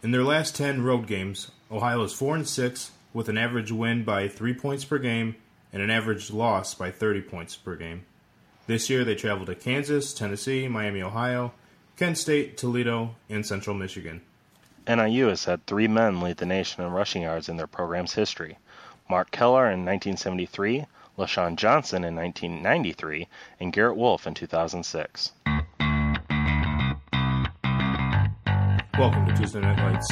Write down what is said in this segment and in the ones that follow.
In their last 10 road games, Ohio is 4-6 with an average win by 3 points per game and an average loss by 30 points per game. This year they traveled to Kansas, Tennessee, Miami, Ohio, Kent State, Toledo, and Central Michigan. NIU has had 3 men lead the nation in rushing yards in their program's history. Mark Keller in 1973, LaShawn Johnson in 1993, and Garrett Wolfe in 2006. Welcome to Tuesday Night Lights.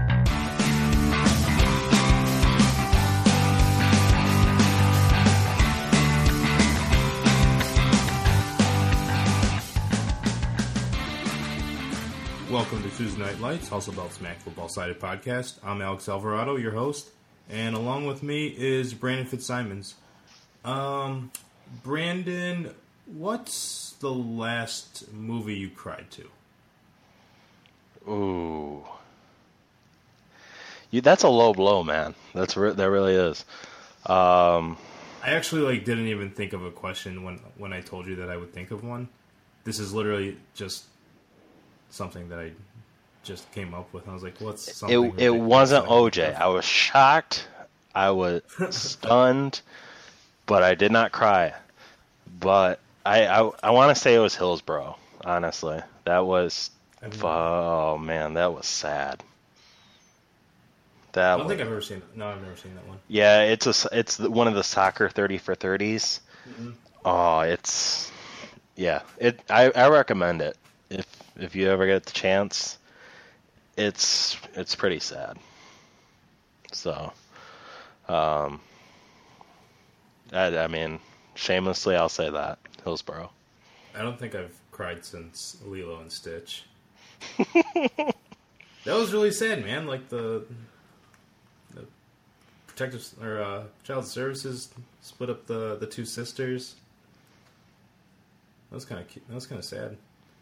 Welcome to Tuesday Night Lights, also about Smack Football Sided Podcast. I'm Alex Alvarado, your host, and along with me is Brandon Fitzsimons. Brandon, what's the last movie you cried to? Ooh. That's a low blow, man. That really is. I actually didn't even think of a question when I told you that I would think of one. This is literally just something that I just came up with. I was like, what's something? It wasn't OJ. I was shocked. I was stunned, but I did not cry. But I want to say it was Hillsborough, honestly. That was... Oh man, that was sad. I don't think I've ever seen it. No, I've never seen that one. Yeah, it's one of the soccer 30 for 30s. Mm-hmm. Oh, I recommend it if you ever get the chance. It's pretty sad. So, I mean, shamelessly, I'll say that Hillsborough. I don't think I've cried since Lilo and Stitch. That was really sad, man. Like the protective or child services split up the two sisters. That was kind of sad.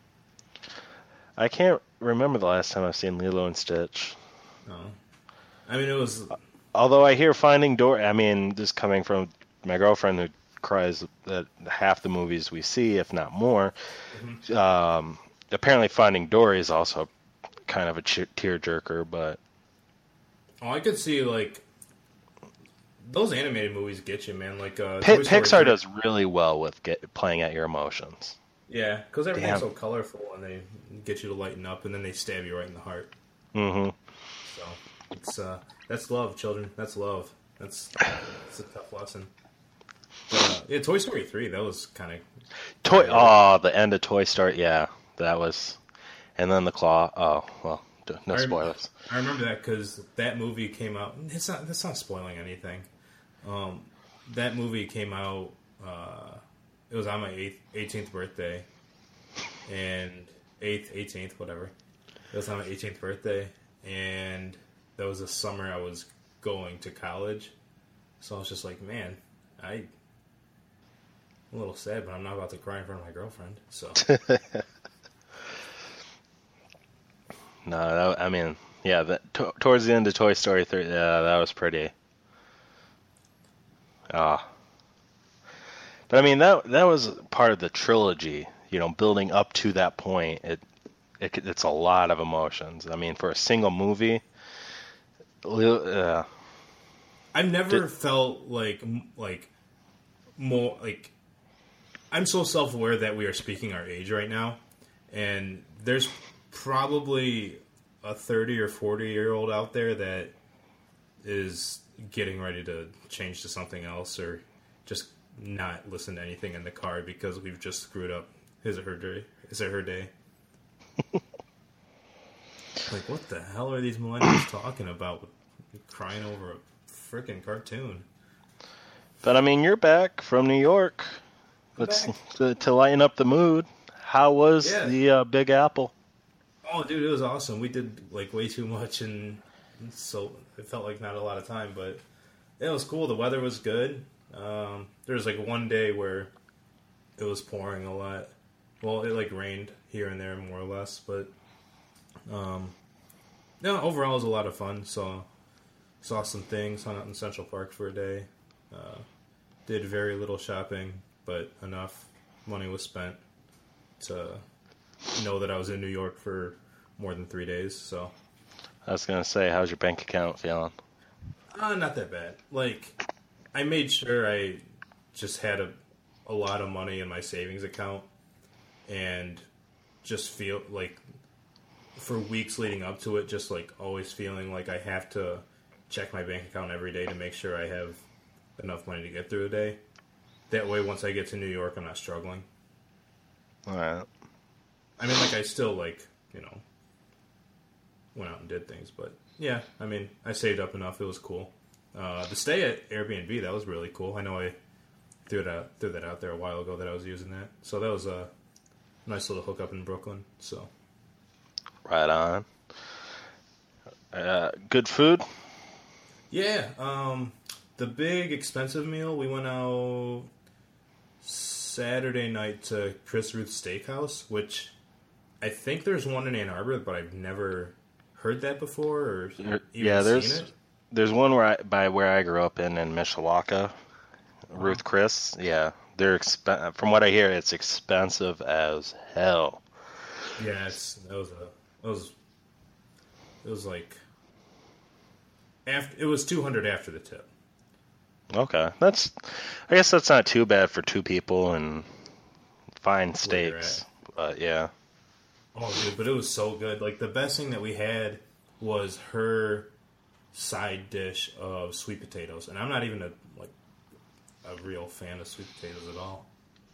I can't remember the last time I've seen Lilo and Stitch. No, I mean it was. Although I hear Finding Dory. I mean, this coming from my girlfriend who cries at half the movies we see, if not more. Mm-hmm. Apparently Finding Dory is also kind of a tearjerker, but... Oh, I could see, those animated movies get you, man. Pixar does really well with playing at your emotions. Yeah, because everything's so colorful, and they get you to lighten up, and then they stab you right in the heart. Mm-hmm. So, that's love, children. That's love. That's a tough lesson. But, yeah, Toy Story 3, that was kind of... the end of Toy Story, yeah. That was, and then the claw. Oh well, no spoilers. I remember that because that movie came out. That's not spoiling anything. That movie came out. It was on my 18th birthday, and 18th, whatever. It was on my 18th birthday, and that was the summer I was going to college. So I was just like, man, I'm a little sad, but I'm not about to cry in front of my girlfriend. So. No, I mean, yeah, towards the end of Toy Story 3, yeah, that was pretty. But I mean, that was part of the trilogy, building up to that point. It's a lot of emotions. I mean, for a single movie, I've never felt like more like I'm so self-aware that we are speaking our age right now, and there's probably a 30 or 40-year-old out there that is getting ready to change to something else or just not listen to anything in the car because we've just screwed up his or her day. Like, what the hell are these millennials talking about? Crying over a freaking cartoon. But I mean, you're back from New York. To lighten up the mood. How was the Big Apple? Oh, dude, it was awesome. We did way too much, and so it felt like not a lot of time, but it was cool. The weather was good. There was one day where it was pouring a lot. Well, it rained here and there more or less, but overall it was a lot of fun. Saw some things, hung out in Central Park for a day. Did very little shopping, but enough money was spent to know that I was in New York for more than 3 days. So I was gonna say, how's your bank account feeling? Not that bad. Like, I made sure I just had a lot of money in my savings account, and just feel like for weeks leading up to it, just like always feeling like I have to check my bank account every day to make sure I have enough money to get through a day. That way, once I get to New York, I'm not struggling. All right. I mean, like, I still, like, went out and did things, but yeah, I mean, I saved up enough. It was cool. The stay at Airbnb, that was really cool. I know I threw that out there a while ago that I was using that. So that was a nice little hookup in Brooklyn. So Right on. Good food? yeah, the big expensive meal, we went out Saturday night to Chris Ruth's Steakhouse, which I think there's one in Ann Arbor, but I've never heard that before or even seen it. There's one by where I grew up in Mishawaka, Ruth Chris. Yeah, they're from what I hear, it's expensive as hell. Yeah, it was like it was $200 after the tip. Okay, I guess that's not too bad for two people and fine steaks. But yeah. Oh, dude, but it was so good. Like, the best thing that we had was her side dish of sweet potatoes, and I'm not even a real fan of sweet potatoes at all.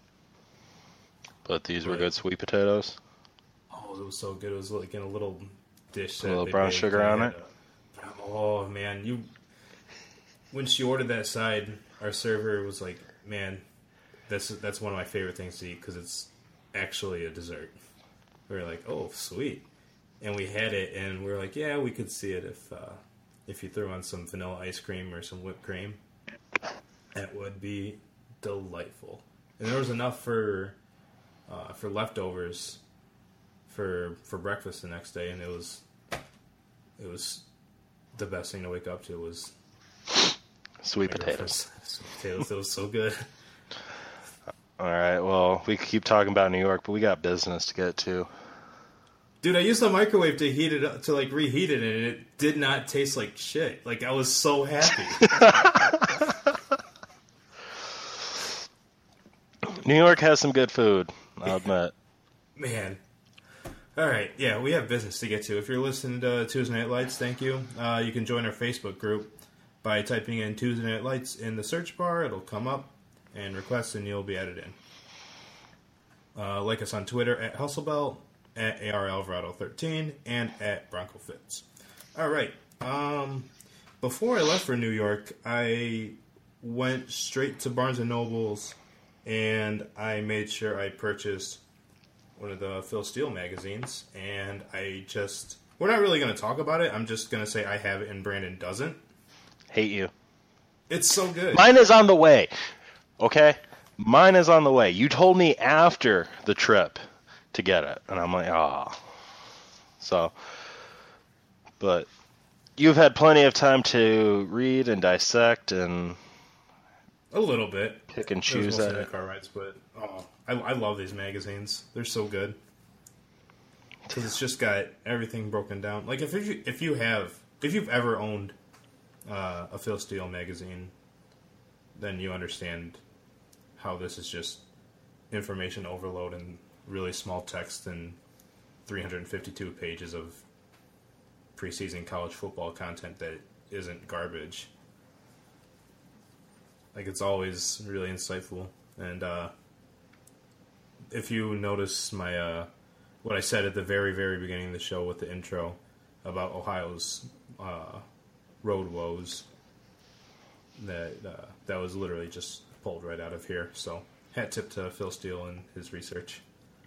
But these were good sweet potatoes. Oh, it was so good. It was like in a little dish. A little brown sugar on it. Oh man, when she ordered that side, our server was like, "Man, that's one of my favorite things to eat because it's actually a dessert." We were like, "Oh, sweet," and we had it, and we were like, "Yeah, we could see it if you threw on some vanilla ice cream or some whipped cream, that would be delightful." And there was enough for leftovers for breakfast the next day, and it was the best thing to wake up to was sweet potatoes. Sweet potatoes. It was so good. All right, well, we could keep talking about New York, but we got business to get to. Dude, I used the microwave to heat it up, to like reheat it, and it did not taste like shit. Like, I was so happy. New York has some good food, I'll admit. Man. All right, yeah, we have business to get to. If you're listening to Tuesday Night Lights, thank you. You can join our Facebook group by typing in Tuesday Night Lights in the search bar. It'll come up, and request, and you'll be added in. Like us on Twitter at Hustlebelt, at ARAlvarado13, and at BroncoFits. All right. Before I left for New York, I went straight to Barnes & Noble's, and I made sure I purchased one of the Phil Steele magazines, and we're not really going to talk about it. I'm just going to say I have it and Brandon doesn't. Hate you. It's so good. Mine is on the way. Okay? Mine is on the way. You told me after the trip to get it, and I'm like, oh. So, but you've had plenty of time to read and dissect and a little bit pick and choose at it. Car rides, but I love these magazines. They're so good because it's just got everything broken down. Like if you've ever owned a Phil Steele magazine, then you understand how this is just information overload and really small text and 352 pages of preseason college football content that isn't garbage. Like, it's always really insightful. And if you notice my what I said at the very, very beginning of the show with the intro about Ohio's road woes, that was literally just pulled right out of here. So, hat tip to Phil Steele and his research.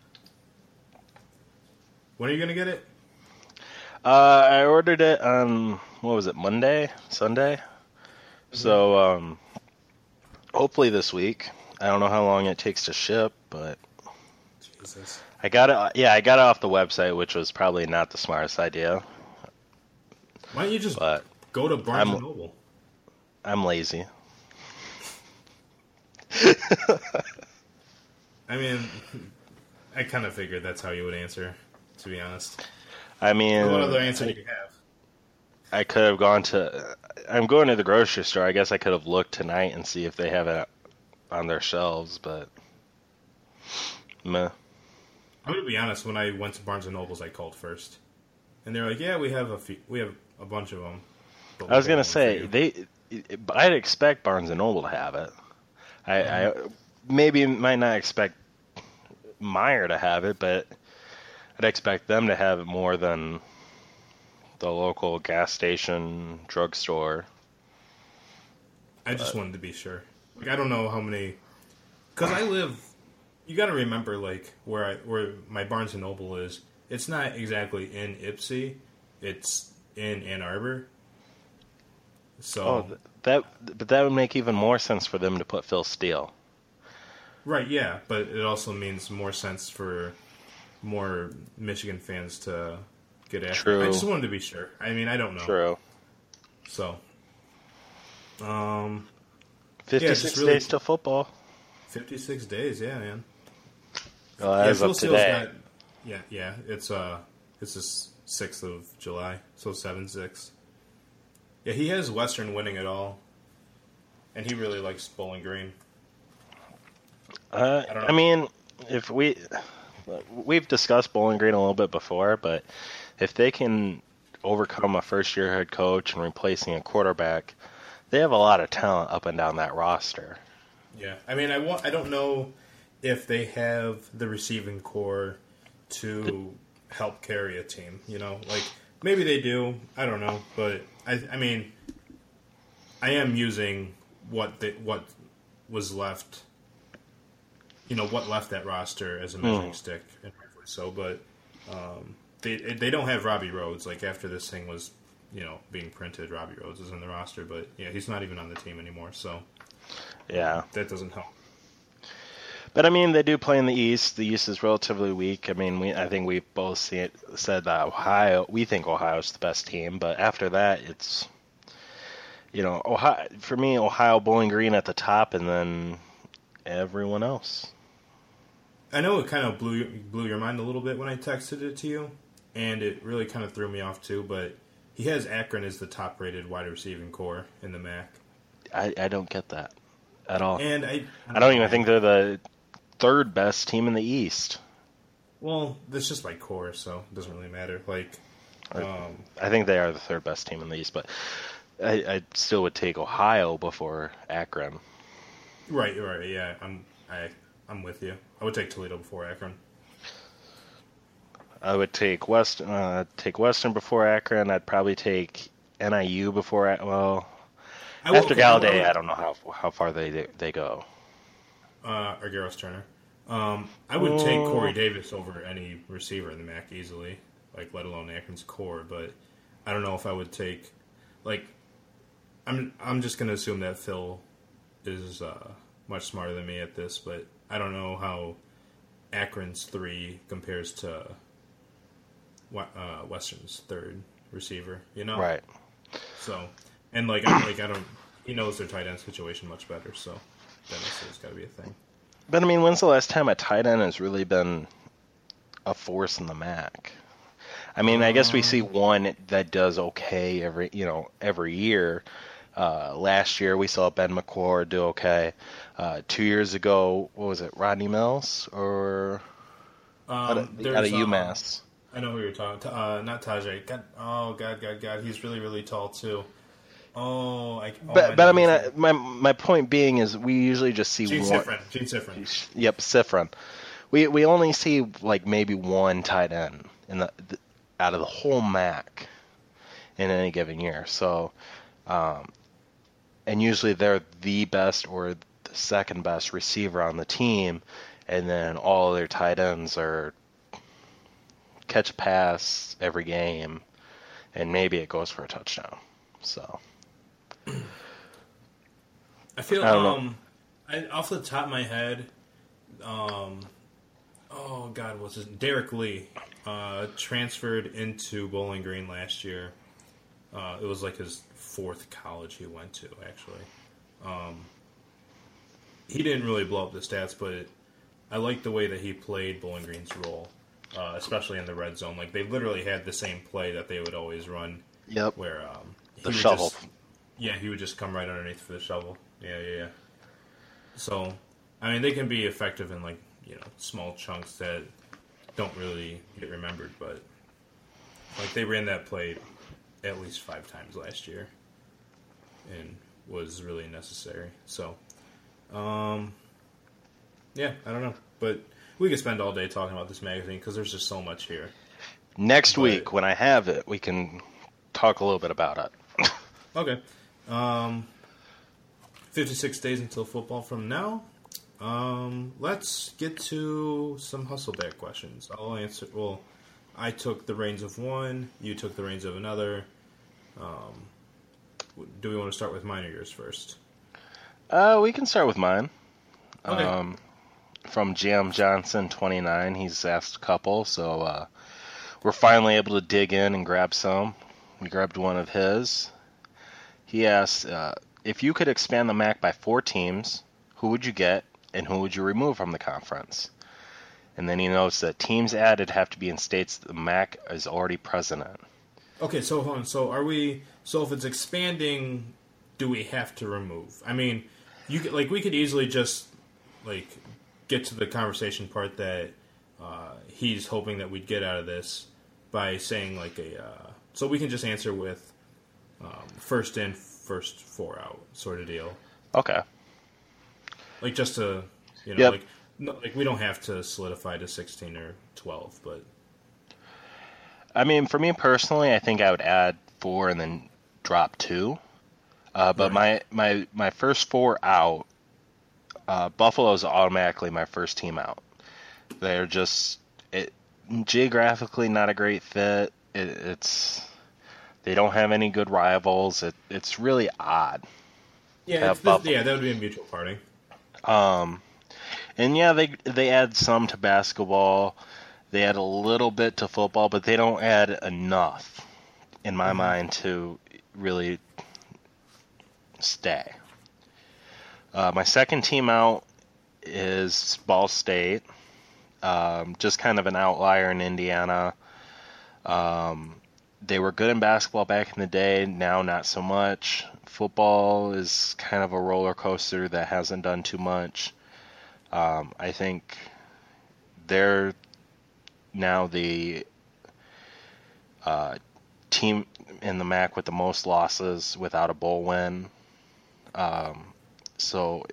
When are you going to get it? I ordered it on, what was it, Sunday? Mm-hmm. So, hopefully this week. I don't know how long it takes to ship, but Jesus. I got it off the website, which was probably not the smartest idea. Why don't you just go to Barnes & Noble? I'm lazy. I mean, I kind of figured that's how you would answer, to be honest. I mean, what other answer do you have? I could have gone to. I'm going to the grocery store. I guess I could have looked tonight and see if they have it on their shelves, but meh. I'm gonna be honest. When I went to Barnes and Nobles, I called first, and they're like, "Yeah, we have a bunch of them." I was gonna say I'd expect Barnes and Noble to have it. I maybe might not expect Meyer to have it, but I'd expect them to have it more than the local gas station, drugstore. I just wanted to be sure. Like, I don't know how many, because I live. You got to remember, like where my Barnes and Noble is. It's not exactly in Ypsi. It's in Ann Arbor. So but that would make even more sense for them to put Phil Steele. Right, yeah, but it also means more sense for more Michigan fans to get after. True. I just wanted to be sure. I mean, I don't know. True. So, 56 days to football. 56 days, yeah, man. Well, as of today. It's the 6th of July, so 7-6. Yeah, he has Western winning it all, and he really likes Bowling Green. I mean, if we've discussed Bowling Green a little bit before, but if they can overcome a first-year head coach and replacing a quarterback, they have a lot of talent up and down that roster. Yeah, I mean, I don't know if they have the receiving core to help carry a team. You know, like maybe they do. I don't know, but I mean, I am using what was left. You know, what left that roster as a measuring stick, and rightfully so. But they don't have Robbie Rhodes. Like after this thing was, being printed, Robbie Rhodes is in the roster, but yeah, he's not even on the team anymore. So yeah, that doesn't help. But I mean, they do play in the East. The East is relatively weak. I mean, I think we both said that we think Ohio's the best team, but after that, it's Ohio for me. Ohio, Bowling Green at the top, and then everyone else. I know it kind of blew your mind a little bit when I texted it to you, and it really kind of threw me off too. But he has Akron as the top-rated wide receiving core in the MAC. I don't get that at all. And I don't even think they're the third best team in the East. Well, that's just by core, so it doesn't really matter. I think they are the third best team in the East, but I still would take Ohio before Akron. Right, yeah. I'm with you. I would take Toledo before Akron. I would take Western before Akron. I'd probably take NIU before. After Gallaudet, I don't know how far they go. Argyros Turner. I would take Corey Davis over any receiver in the MAC easily, let alone Akron's core. But I don't know if I would take I'm just gonna assume that Phil is much smarter than me at this, but I don't know how Akron's 3 compares to Western's 3rd receiver. Right. So, and he knows their tight end situation much better, so that's got to be a thing. But I mean, when's the last time a tight end has really been a force in the MAC? I mean, I guess we see one that does okay every year. Last year we saw Ben McClure do okay. 2 years ago, what was it, Rodney Mills or out of UMass? I know who you're talking. Not Tajay. God, he's really, really tall too. But I mean, my point being is we usually just see Gene one. Gene Sifrin. Yep, Sifrin. We only see maybe one tight end out of the whole MAC in any given year. So, and usually they're the best or the second best receiver on the team, and then all their tight ends are catch a pass every game, and maybe it goes for a touchdown. So. I feel off the top of my head, Derek Lee transferred into Bowling Green last year. It was his 4th college he went to, actually. He didn't really blow up the stats, but I liked the way that he played Bowling Green's role, especially in the red zone. They literally had the same play that they would always run Yep. Where the shovel. He would just come right underneath for the shovel. Yeah. So, I mean, they can be effective in, like, small chunks that don't really get remembered, but, like, they ran that play at least 5 times last year and was really necessary. So, yeah, I don't know. But we could spend all day talking about this magazine because there's just so much here. Next week, when I have it, we can talk a little bit about it. Okay. 56 days until football from now. Let's get to some Hustleback questions. I'll answer. Well, I took the reins of one. You took the reins of another. Do we want to start with mine or yours first? We can start with mine. Okay. From GM Johnson 29, he's asked a couple, so we're finally able to dig in and grab some. We grabbed one of his. He asked, if you could expand the MAC by 4 teams, who would you get and who would you remove from the conference? And then he notes that teams added have to be in states the MAC is already present in. Okay, so hold on. So if it's expanding, do we have to remove? I mean, we could easily just get to the conversation part that he's hoping that we'd get out of this by saying so we can just answer with first in, first 4 out sort of deal. Okay. Just to Yep. we don't have to solidify to 16 or 12, but I mean, for me personally, I think I would add 4 and then drop 2. But right. my first 4 out, Buffalo is automatically my first team out. They're just geographically not a great fit. They don't have any good rivals. It's really odd. Yeah, that would be a mutual party. And yeah, they add some to basketball. They add a little bit to football, but they don't add enough, in my mind, to really stay. My second team out is Ball State. Just kind of an outlier in Indiana. They were good in basketball back in the day. Now, not so much. Football is kind of a roller coaster that hasn't done too much. I think they're now the team in the MAC with the most losses without a bowl win. So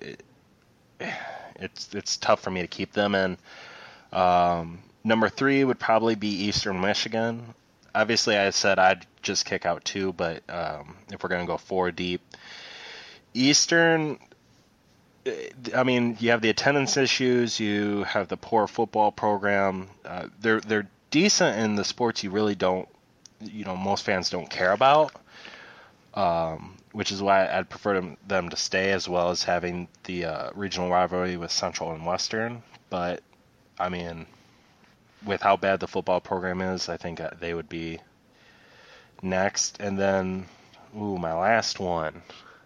it's tough for me to keep them in. Number 3 would probably be Eastern Michigan. Obviously, I said I'd just kick out 2, but if we're going to go 4 deep, Eastern, I mean, you have the attendance issues, you have the poor football program. They're decent in the sports you really don't, most fans don't care about, which is why I'd prefer them to stay, as well as having the regional rivalry with Central and Western. But, I mean, with how bad the football program is, I think they would be next. And then, my last one.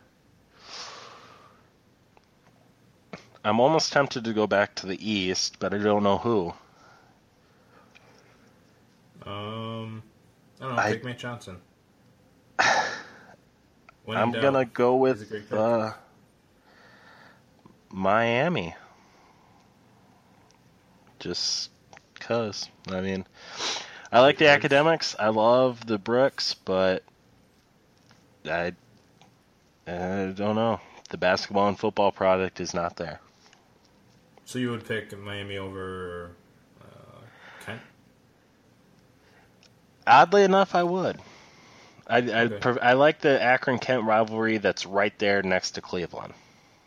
I'm almost tempted to go back to the East, but I don't know who. I don't know. Take Matt Johnson. I'm going to go with Miami. Just because. I mean, I like the academics. I love the Brooks, but I don't know. The basketball and football product is not there. So you would pick Miami over Kent? Oddly enough, I would. Okay. I like the Akron-Kent rivalry that's right there next to Cleveland.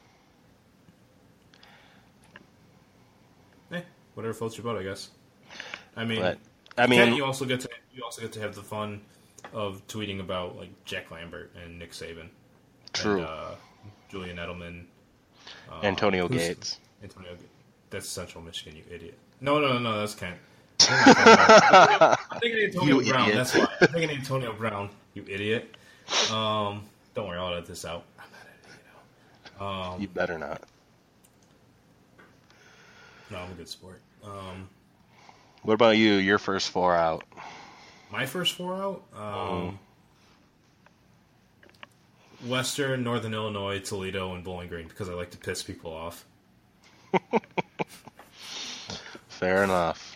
Whatever floats your boat, I guess. I mean, Kent, you also get to have the fun of tweeting about Jack Lambert and Nick Saban. True. And, Julian Edelman. Antonio Gates. That's Central Michigan, you idiot. No, that's Kent. I'm thinking Antonio Brown. Idiot. That's why. I'm thinking Antonio Brown. You idiot. Don't worry, I'll edit this out. I'm not editing it out. You better not. No, I'm a good sport. What about you? Your first 4 out. My first 4 out? Western, Northern Illinois, Toledo, and Bowling Green because I like to piss people off. Fair enough.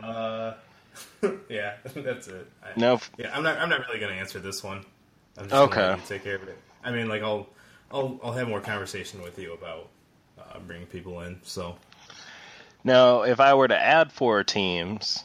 Yeah, that's it. Nope. Yeah, I'm not really gonna answer this one. I'm just Okay. gonna let you take care of it. I mean, like I'll have more conversation with you about bringing people in. So Now, if I were to add 4 teams,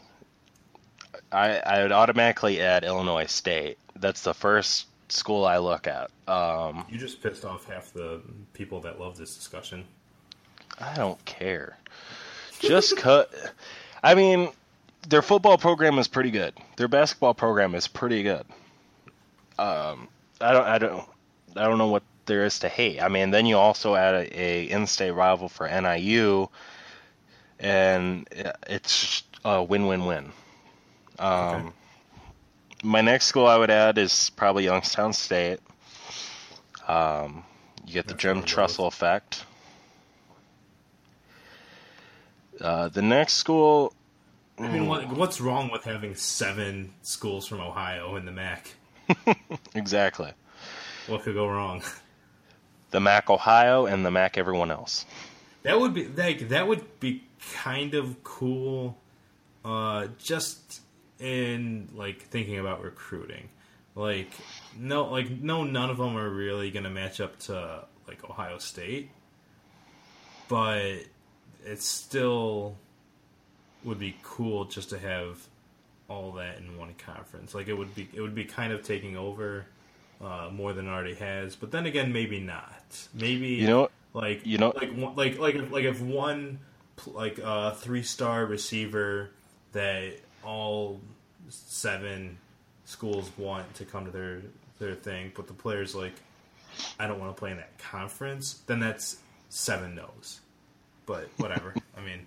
I would automatically add Illinois State. That's the first school I look at. you just pissed off half the people that love this discussion. I don't care. Just cut. I mean, their football program is pretty good. Their basketball program is pretty good. I don't know what there is to hate. I mean, then you also add a in-state rival for NIU, and it's a win-win-win. Okay. My next school I would add is probably Youngstown State. You get the Jim Tressel effect. The next school... I mean, what's wrong with having 7 schools from Ohio in the MAC? Exactly. What could go wrong? The MAC Ohio and the MAC everyone else. That would be kind of cool. Just in like thinking about recruiting, none of them are really gonna match up to like Ohio State, but it still would be cool just to have all that in one conference. Like it would be kind of taking over more than it already has. But then again, maybe not. Maybe if one 3-star receiver that all 7 schools want to come to their thing, but the player's like, I don't want to play in that conference, then that's 7 no's. But whatever. I mean,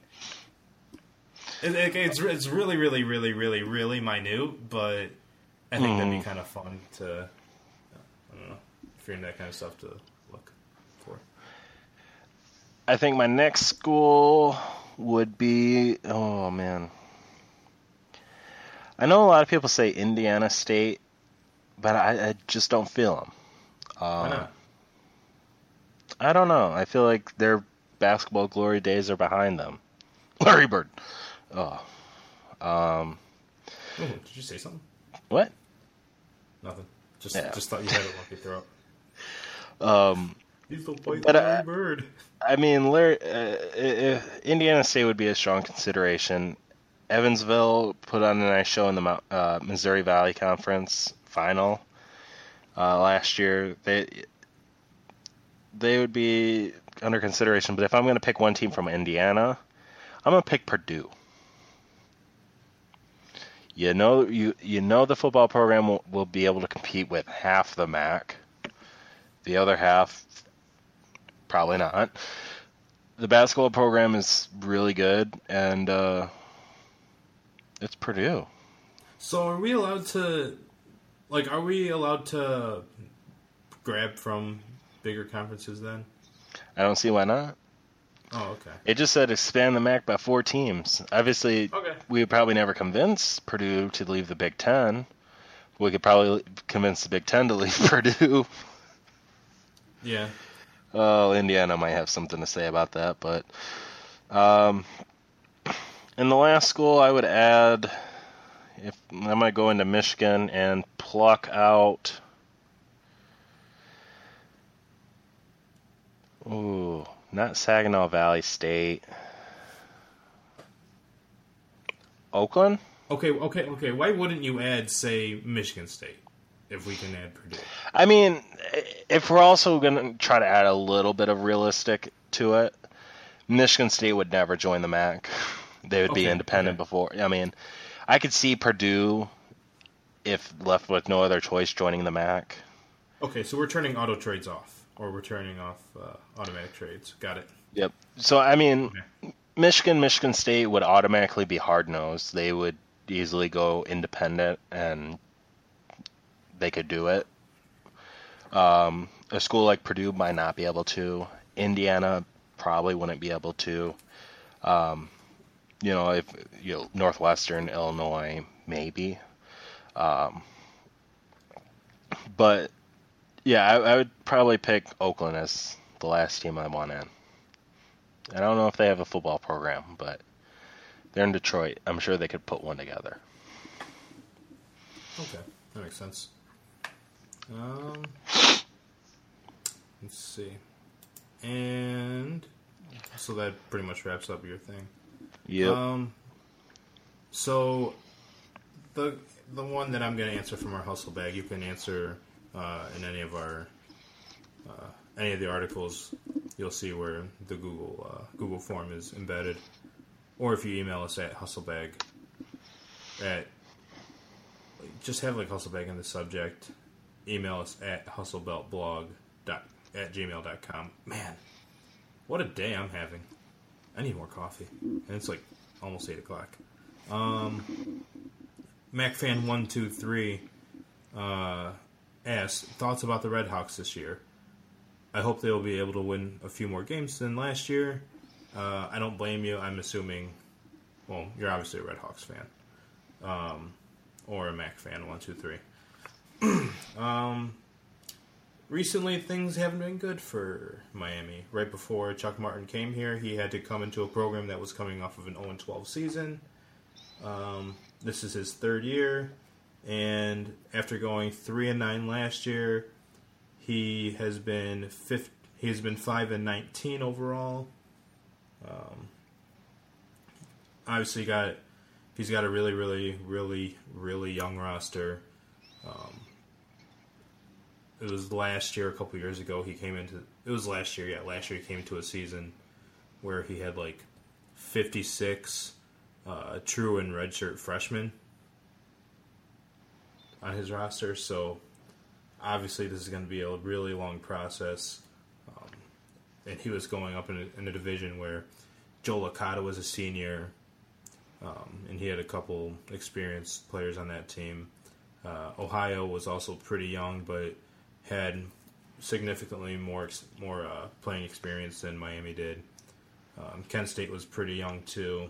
it's really, really, really, really, really minute, but I think that'd be kind of fun to, I don't know, if you're into that kind of stuff to look for. I think my next school would be, oh man. I know a lot of people say Indiana State, but I just don't feel them. Why not? I don't know. I feel like their basketball glory days are behind them. Larry Bird. Oh. Did you say something? What? Nothing. Just thought you had it off your throat. He's the white Larry Bird. I mean, Indiana State would be a strong consideration. Evansville put on a nice show in the Missouri Valley Conference final last year. They would be under consideration. But if I'm going to pick one team from Indiana, I'm going to pick Purdue. You know the football program will be able to compete with half the MAC. The other half, probably not. The basketball program is really good, and it's Purdue. So are we allowed to grab from bigger conferences then? I don't see why not. Oh, okay. It just said expand the MAC by 4 teams. Obviously, we would probably never convince Purdue to leave the Big Ten. We could probably convince the Big Ten to leave Purdue. Yeah. Oh, Indiana might have something to say about that, but in the last school I would add, if I might go into Michigan and pluck out. Ooh, not Saginaw Valley State. Oakland? Okay. Why wouldn't you add, say, Michigan State if we can add Purdue? I mean, if we're also going to try to add a little bit of realistic to it, Michigan State would never join the MAC. They would be independent before. I mean, I could see Purdue, if left with no other choice, joining the MAC. Okay, so we're turning auto trades off, or we're turning off automatic trades. Got it. Yep. So, I mean, Michigan State would automatically be hard-nosed. They would easily go independent, and they could do it. A school like Purdue might not be able to. Indiana probably wouldn't be able to. If Northwestern, Illinois, maybe. But Yeah, I would probably pick Oakland as the last team I want in. I don't know if they have a football program, but they're in Detroit. I'm sure they could put one together. Okay, that makes sense. Let's see. And so that pretty much wraps up your thing. Yep. So the one that I'm going to answer from our hustle bag, you can answer in any of the articles. You'll see where the Google form is embedded, or if you email us at hustlebag just have like hustlebag in the subject. Email us at hustlebeltblog@gmail.com. Man, what a day I'm having. I need more coffee. And it's like almost 8 o'clock. MacFan123 asks, thoughts about the Red Hawks this year? I hope they will be able to win a few more games than last year. I don't blame you. I'm assuming, well, you're obviously a Red Hawks fan. Or a Mac fan, 123. Recently, things haven't been good for Miami. Right before Chuck Martin came here, he had to come into a program that was coming off of an 0-12 season. This is his third year, and after going 3-9 last year, he has been 5-19 overall. Obviously, he's got a really, really, really, really young roster. It was last year, a couple years ago, he came into... It was last year, yeah. Last year he came into a season where he had, 56 true and redshirt freshmen on his roster. So, obviously, this is going to be a really long process. And he was going up in a division where Joe Licata was a senior, and he had a couple experienced players on that team. Ohio was also pretty young, but had significantly more playing experience than Miami did. Kent State was pretty young too.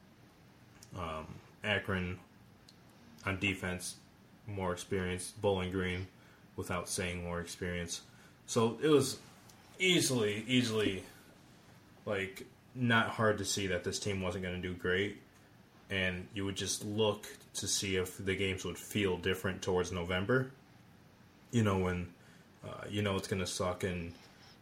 Akron on defense, more experience. Bowling Green, without saying more experience. So it was easily not hard to see that this team wasn't going to do great. And you would just look to see if the games would feel different towards November. When it's going to suck, and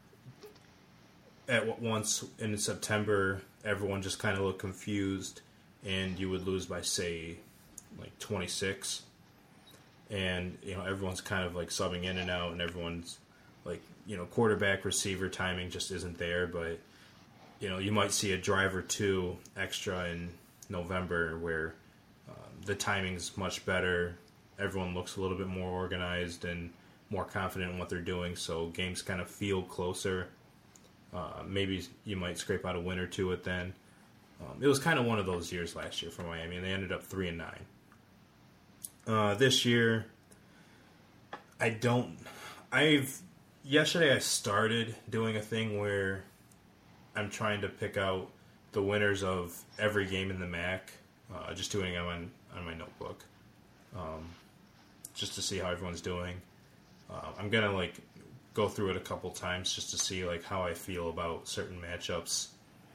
once in September, everyone just kind of looked confused, and you would lose by, say, 26. And, everyone's kind of, subbing in and out, and everyone's, quarterback, receiver timing just isn't there. But, you might see a drive or two extra in November where the timing's much better. Everyone looks a little bit more organized and more confident in what they're doing, so games kind of feel closer. Maybe you might scrape out a win or two at then. It was kind of one of those years last year for Miami, and they ended up 3-9. This year, yesterday I started doing a thing where I'm trying to pick out the winners of every game in the MAC, just doing it on my notebook, just to see how everyone's doing. I'm gonna go through it a couple times just to see how I feel about certain matchups.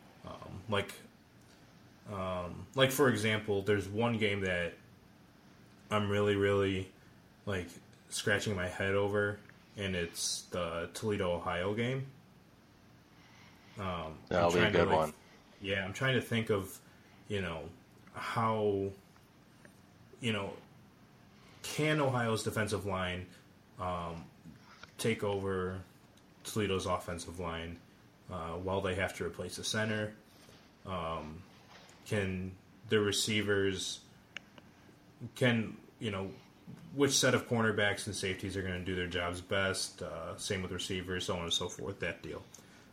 For example, there's one game that I'm really, really scratching my head over, and it's the Toledo, Ohio game. That'll be a good one. Yeah, I'm trying to think of, how, can Ohio's defensive line take over Toledo's offensive line while they have to replace the center? Can the receivers, which set of cornerbacks and safeties are going to do their jobs best? Same with receivers, so on and so forth, that deal.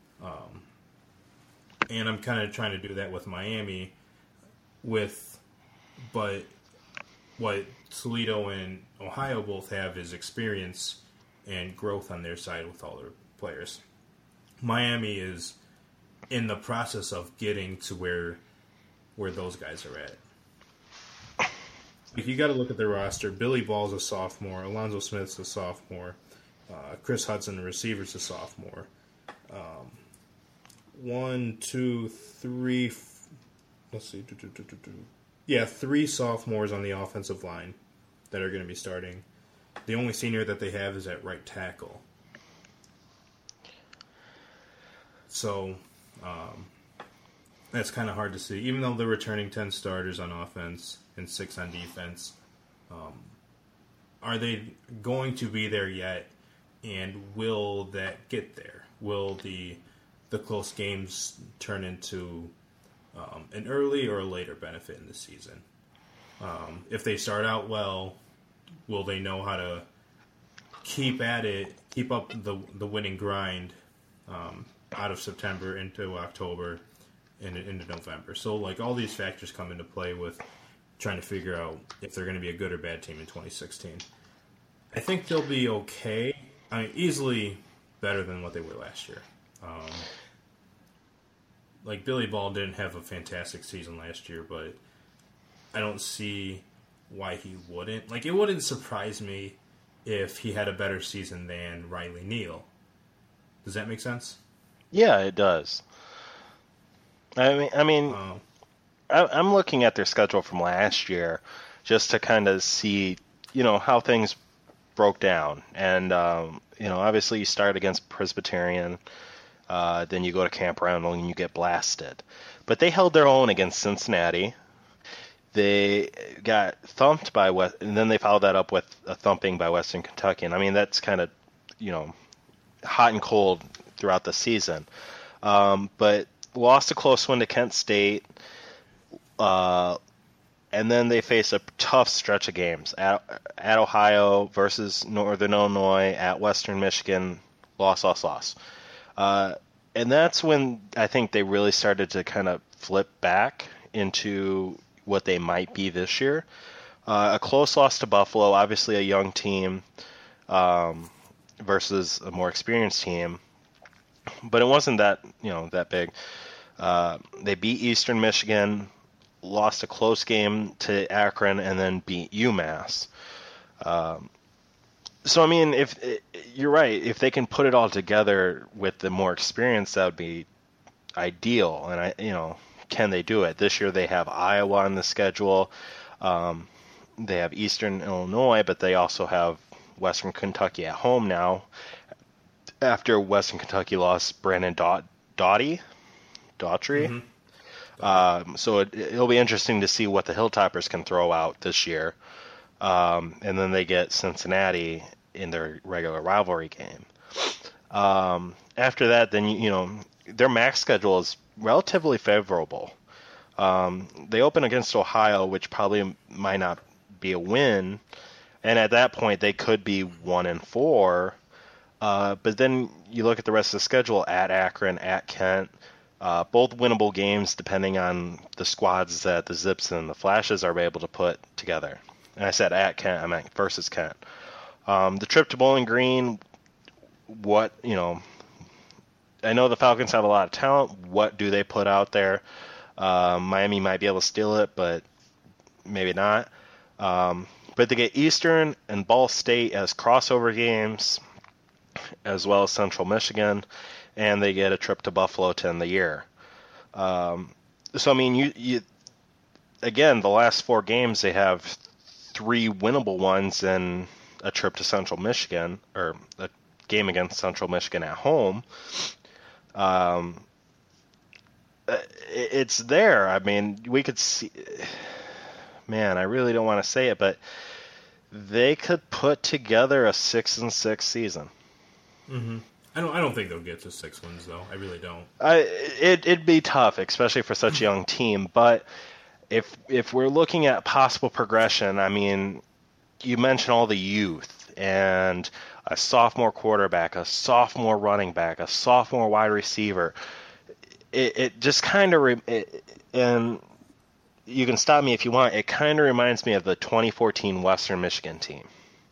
And I'm kind of trying to do that with Miami, but what Toledo and Ohio both have is experience and growth on their side with all their players. Miami is in the process of getting to where those guys are at. You got to look at their roster. Billy Ball's a sophomore. Alonzo Smith's a sophomore. Chris Hudson, the receiver's a sophomore. One, two, three. Let's see. Yeah, 3 sophomores on the offensive line that are going to be starting. The only senior that they have is at right tackle. So that's kind of hard to see. Even though they're returning 10 starters on offense and 6 on defense, are they going to be there yet? And will that get there? Will the close games turn into an early or a later benefit in the season? If they start out well, will they know how to keep at it, keep up the winning grind out of September into October and into November? So, like, all these factors come into play with trying to figure out if they're going to be a good or bad team in 2016. I think they'll be okay. I mean, easily better than what they were last year. Like, Billy Ball didn't have a fantastic season last year, but I don't see why he wouldn't. Like, it wouldn't surprise me if he had a better season than Riley Neal. Does that make sense? Yeah, it does. I'm looking at their schedule from last year just to kind of see, how things broke down. And, obviously you start against Presbyterian, then you go to Camp Randall and you get blasted. But they held their own against Cincinnati. They got thumped by and then they followed that up with a thumping by Western Kentucky. And, I mean, that's kind of, hot and cold throughout the season. But lost a close one to Kent State. And then they face a tough stretch of games at Ohio versus Northern Illinois, at Western Michigan, loss. And that's when I think they really started to kind of flip back into what they might be this year. A close loss to Buffalo, obviously a young team versus a more experienced team, but it wasn't that big. They beat Eastern Michigan, lost a close game to Akron, and then beat UMass. So, I mean, if you're right, if they can put it all together with the more experience, that would be ideal. And can they do it? This year they have Iowa on the schedule. They have Eastern Illinois, but they also have Western Kentucky at home now. After Western Kentucky lost Brandon Daughtry. Mm-hmm. So it'll be interesting to see what the Hilltoppers can throw out this year. And then they get Cincinnati in their regular rivalry game. After that, then, their MAC schedule is relatively favorable. They open against Ohio, which probably might not be a win. And at that point, they could be 1-4. But then you look at the rest of the schedule at Akron, at Kent, both winnable games depending on the squads that the Zips and the Flashes are able to put together. And I said at Kent, I meant versus Kent. The trip to Bowling Green, I know the Falcons have a lot of talent. What do they put out there? Miami might be able to steal it, but maybe not. But they get Eastern and Ball State as crossover games, as well as Central Michigan, and they get a trip to Buffalo to end the year. So, I mean, you again, the last 4 games, they have 3 winnable ones and a trip to Central Michigan, or a game against Central Michigan at home. It's there. I mean, we could see. Man, I really don't want to say it, but they could put together a 6-6 season. Mm-hmm. I don't think they'll get to 6 wins though. I really don't. It'd be tough, especially for such a young team. But if we're looking at possible progression, I mean, you mentioned all the youth and a sophomore quarterback, a sophomore running back, a sophomore wide receiver. It just kind of and you can stop me if you want. It kind of reminds me of the 2014 Western Michigan team.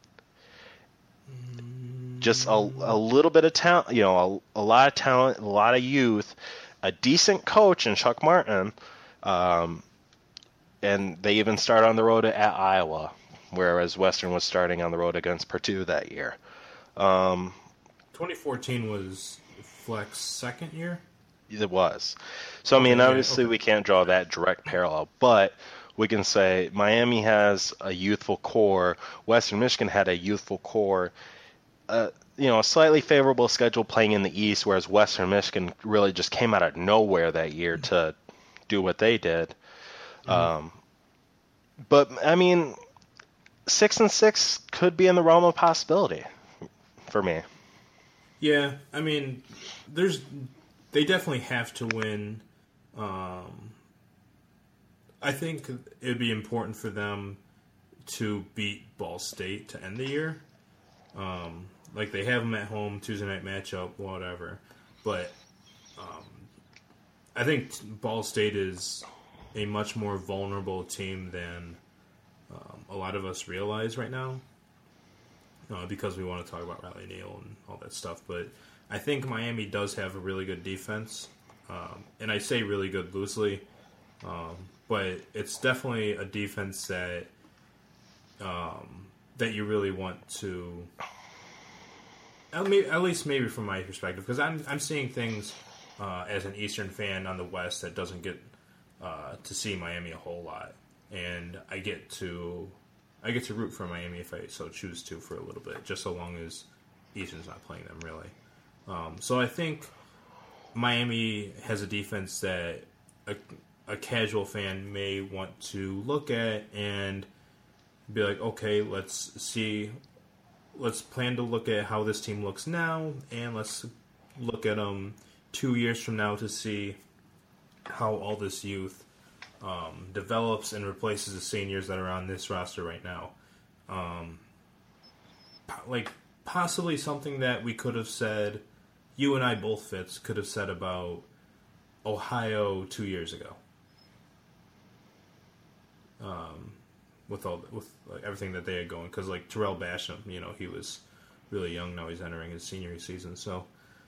Just a little bit of talent, a lot of talent, a lot of youth, a decent coach in Chuck Martin, and they even start on the road at Iowa, whereas Western was starting on the road against Purdue that year. 2014 was Fleck's second year. It was. So, I mean, obviously we can't draw that direct parallel, but we can say Miami has a youthful core. Western Michigan had a youthful core. A slightly favorable schedule playing in the East, whereas Western Michigan really just came out of nowhere that year to do what they did. But, I mean, 6-6 could be in the realm of possibility for me. Yeah, I mean, they definitely have to win. I think it'd be important for them to beat Ball State to end the year. Like, they have them at home, Tuesday night matchup, whatever. But I think Ball State is a much more vulnerable team than a lot of us realize right now. Because we want to talk about Riley Neal and all that stuff. But I think Miami does have a really good defense. And I say really good loosely. But it's definitely a defense that you really want to, at least maybe from my perspective, because I'm seeing things as an Eastern fan on the West that doesn't get to see Miami a whole lot, and I get to root for Miami if I so choose to for a little bit, just so long as Eastern's not playing them really. So I think Miami has a defense that a casual fan may want to look at and be like, okay, let's plan to look at how this team looks now, and let's look at them 2 years from now to see how all this youth develops and replaces the seniors that are on this roster right now. Like, possibly something that we could have said, you and I both, Fitz, could have said about Ohio 2 years ago. With everything that they had going, because like Terrell Basham, he was really young. Now he's entering his senior season. So,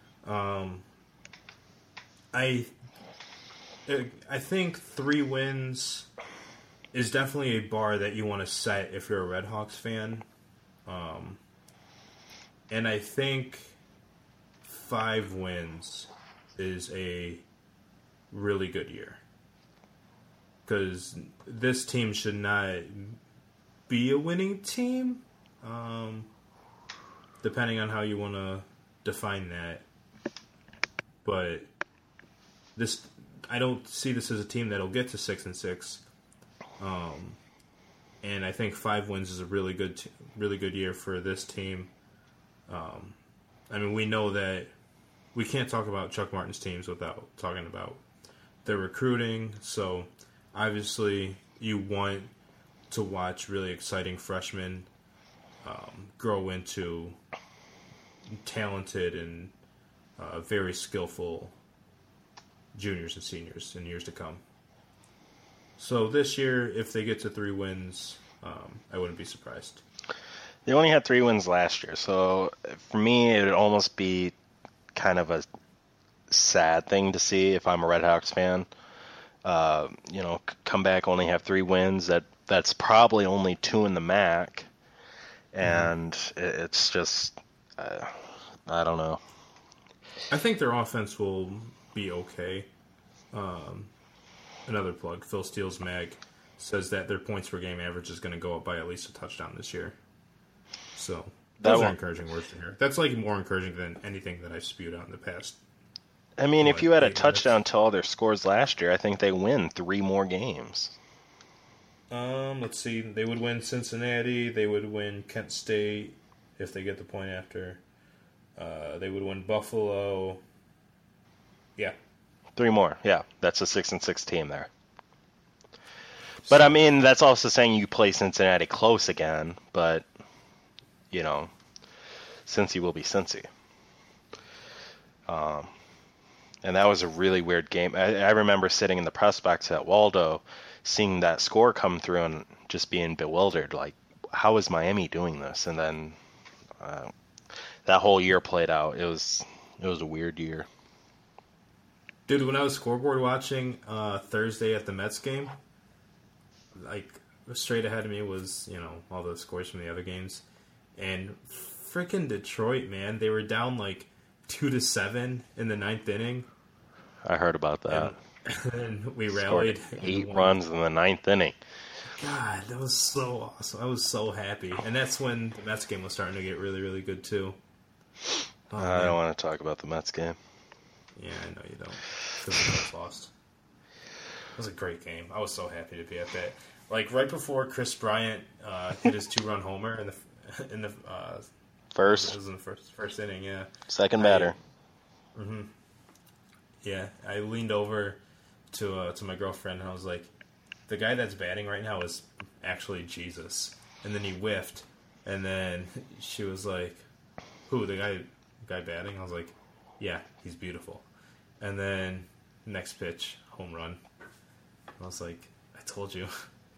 I think 3 wins is definitely a bar that you want to set if you're a Red Hawks fan. And I think 5 wins is a really good year. Because this team should not be a winning team, depending on how you want to define that. But I don't see this as a team that'll get to 6-6. And I think 5 wins is a really good year for this team. I mean, we know that we can't talk about Chuck Martin's teams without talking about their recruiting. So obviously, you want to watch really exciting freshmen grow into talented and very skillful juniors and seniors in years to come. So this year, if they get to 3 wins, I wouldn't be surprised. They only had 3 wins last year, so for me, it would almost be kind of a sad thing to see if I'm a Red Hawks fan. Come back, only have 3 wins. That's probably only 2 in the MAC, and it's just I don't know. I think their offense will be okay. Another plug: Phil Steele's mag says that their points per game average is going to go up by at least a touchdown this year. So those are encouraging words to hear. That's like more encouraging than anything that I've spewed out in the past. I mean, if you had a touchdown to all their scores last year, I think they win 3 more games. Let's see. They would win Cincinnati. They would win Kent State if they get the point after. They would win Buffalo. Yeah. 3 more. Yeah, that's a 6-6 team there. But, I mean, that's also saying you play Cincinnati close again, but, Cincy will be Cincy. And that was a really weird game. I remember sitting in the press box at Waldo, seeing that score come through and just being bewildered. Like, how is Miami doing this? And then that whole year played out. It was a weird year. Dude, when I was scoreboard watching Thursday at the Mets game, like straight ahead of me was all the scores from the other games, and freaking Detroit, man. They were down like 2-7 in the ninth inning. I heard about that. And we Scored rallied. 8 runs in the ninth inning. God, that was so awesome. I was so happy. And that's when the Mets game was starting to get really, really good, too. Oh, I don't want to talk about the Mets game. Yeah, I know you don't. Because the Mets lost. It was a great game. I was so happy to be at that. Like, right before Chris Bryant hit his 2-run homer in the First. It was in the first inning, yeah. Second batter. Yeah, I leaned over to my girlfriend and I was like, the guy that's batting right now is actually Jesus. And then he whiffed, and then she was like, who, the guy batting? I was like, yeah, he's beautiful. And then next pitch, home run. I was like, I told you.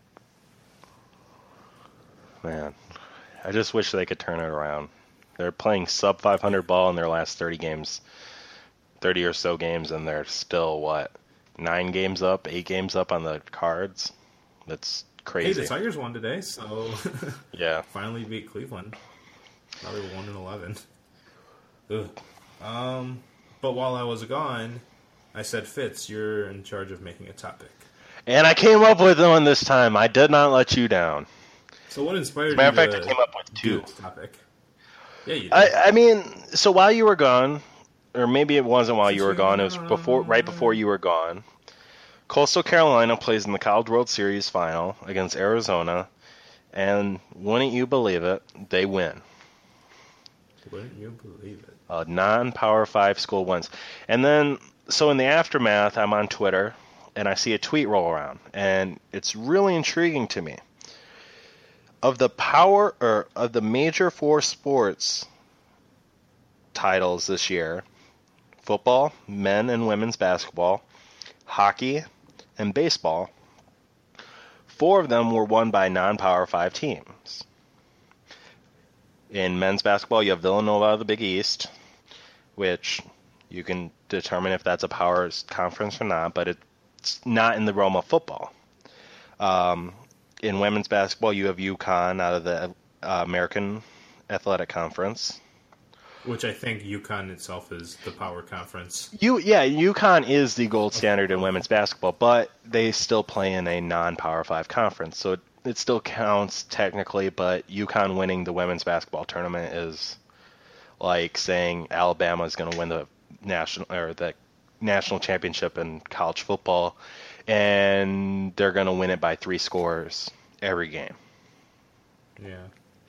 Man, I just wish they could turn it around. They're playing sub 500 ball in their last 30 games, 30 or so games, and they're still, 9 games up, 8 games up on the Cards? That's crazy. Hey, the Tigers won today, so yeah, finally beat Cleveland. Now they were 1-11. Ugh. But while I was gone, I said, Fitz, you're in charge of making a topic. And I came up with one this time. I did not let you down. So what inspired you Matter of fact, to I came up with do 2. this topic? Yeah, you did. I mean, so while you were gone, or maybe it wasn't while you were gone, it was right before you were gone, Coastal Carolina plays in the College World Series final against Arizona, and wouldn't you believe it, they win. Wouldn't you believe it? A non-Power 5 school wins. And then, so in the aftermath, I'm on Twitter, and I see a tweet roll around, and it's really intriguing to me. Of the major 4 sports titles this year, football, men and women's basketball, hockey, and baseball, 4 of them were won by non-Power 5 teams. In men's basketball, you have Villanova of the Big East, which you can determine if that's a power conference or not, but it's not in the realm of football. In women's basketball, you have UConn out of the American Athletic Conference. Which I think UConn itself is the power conference. UConn is the gold standard in women's basketball, but they still play in a non-Power 5 conference, so it still counts technically, but UConn winning the women's basketball tournament is like saying Alabama is going to win the national championship in college football, and they're going to win it by 3 scores every game. Yeah.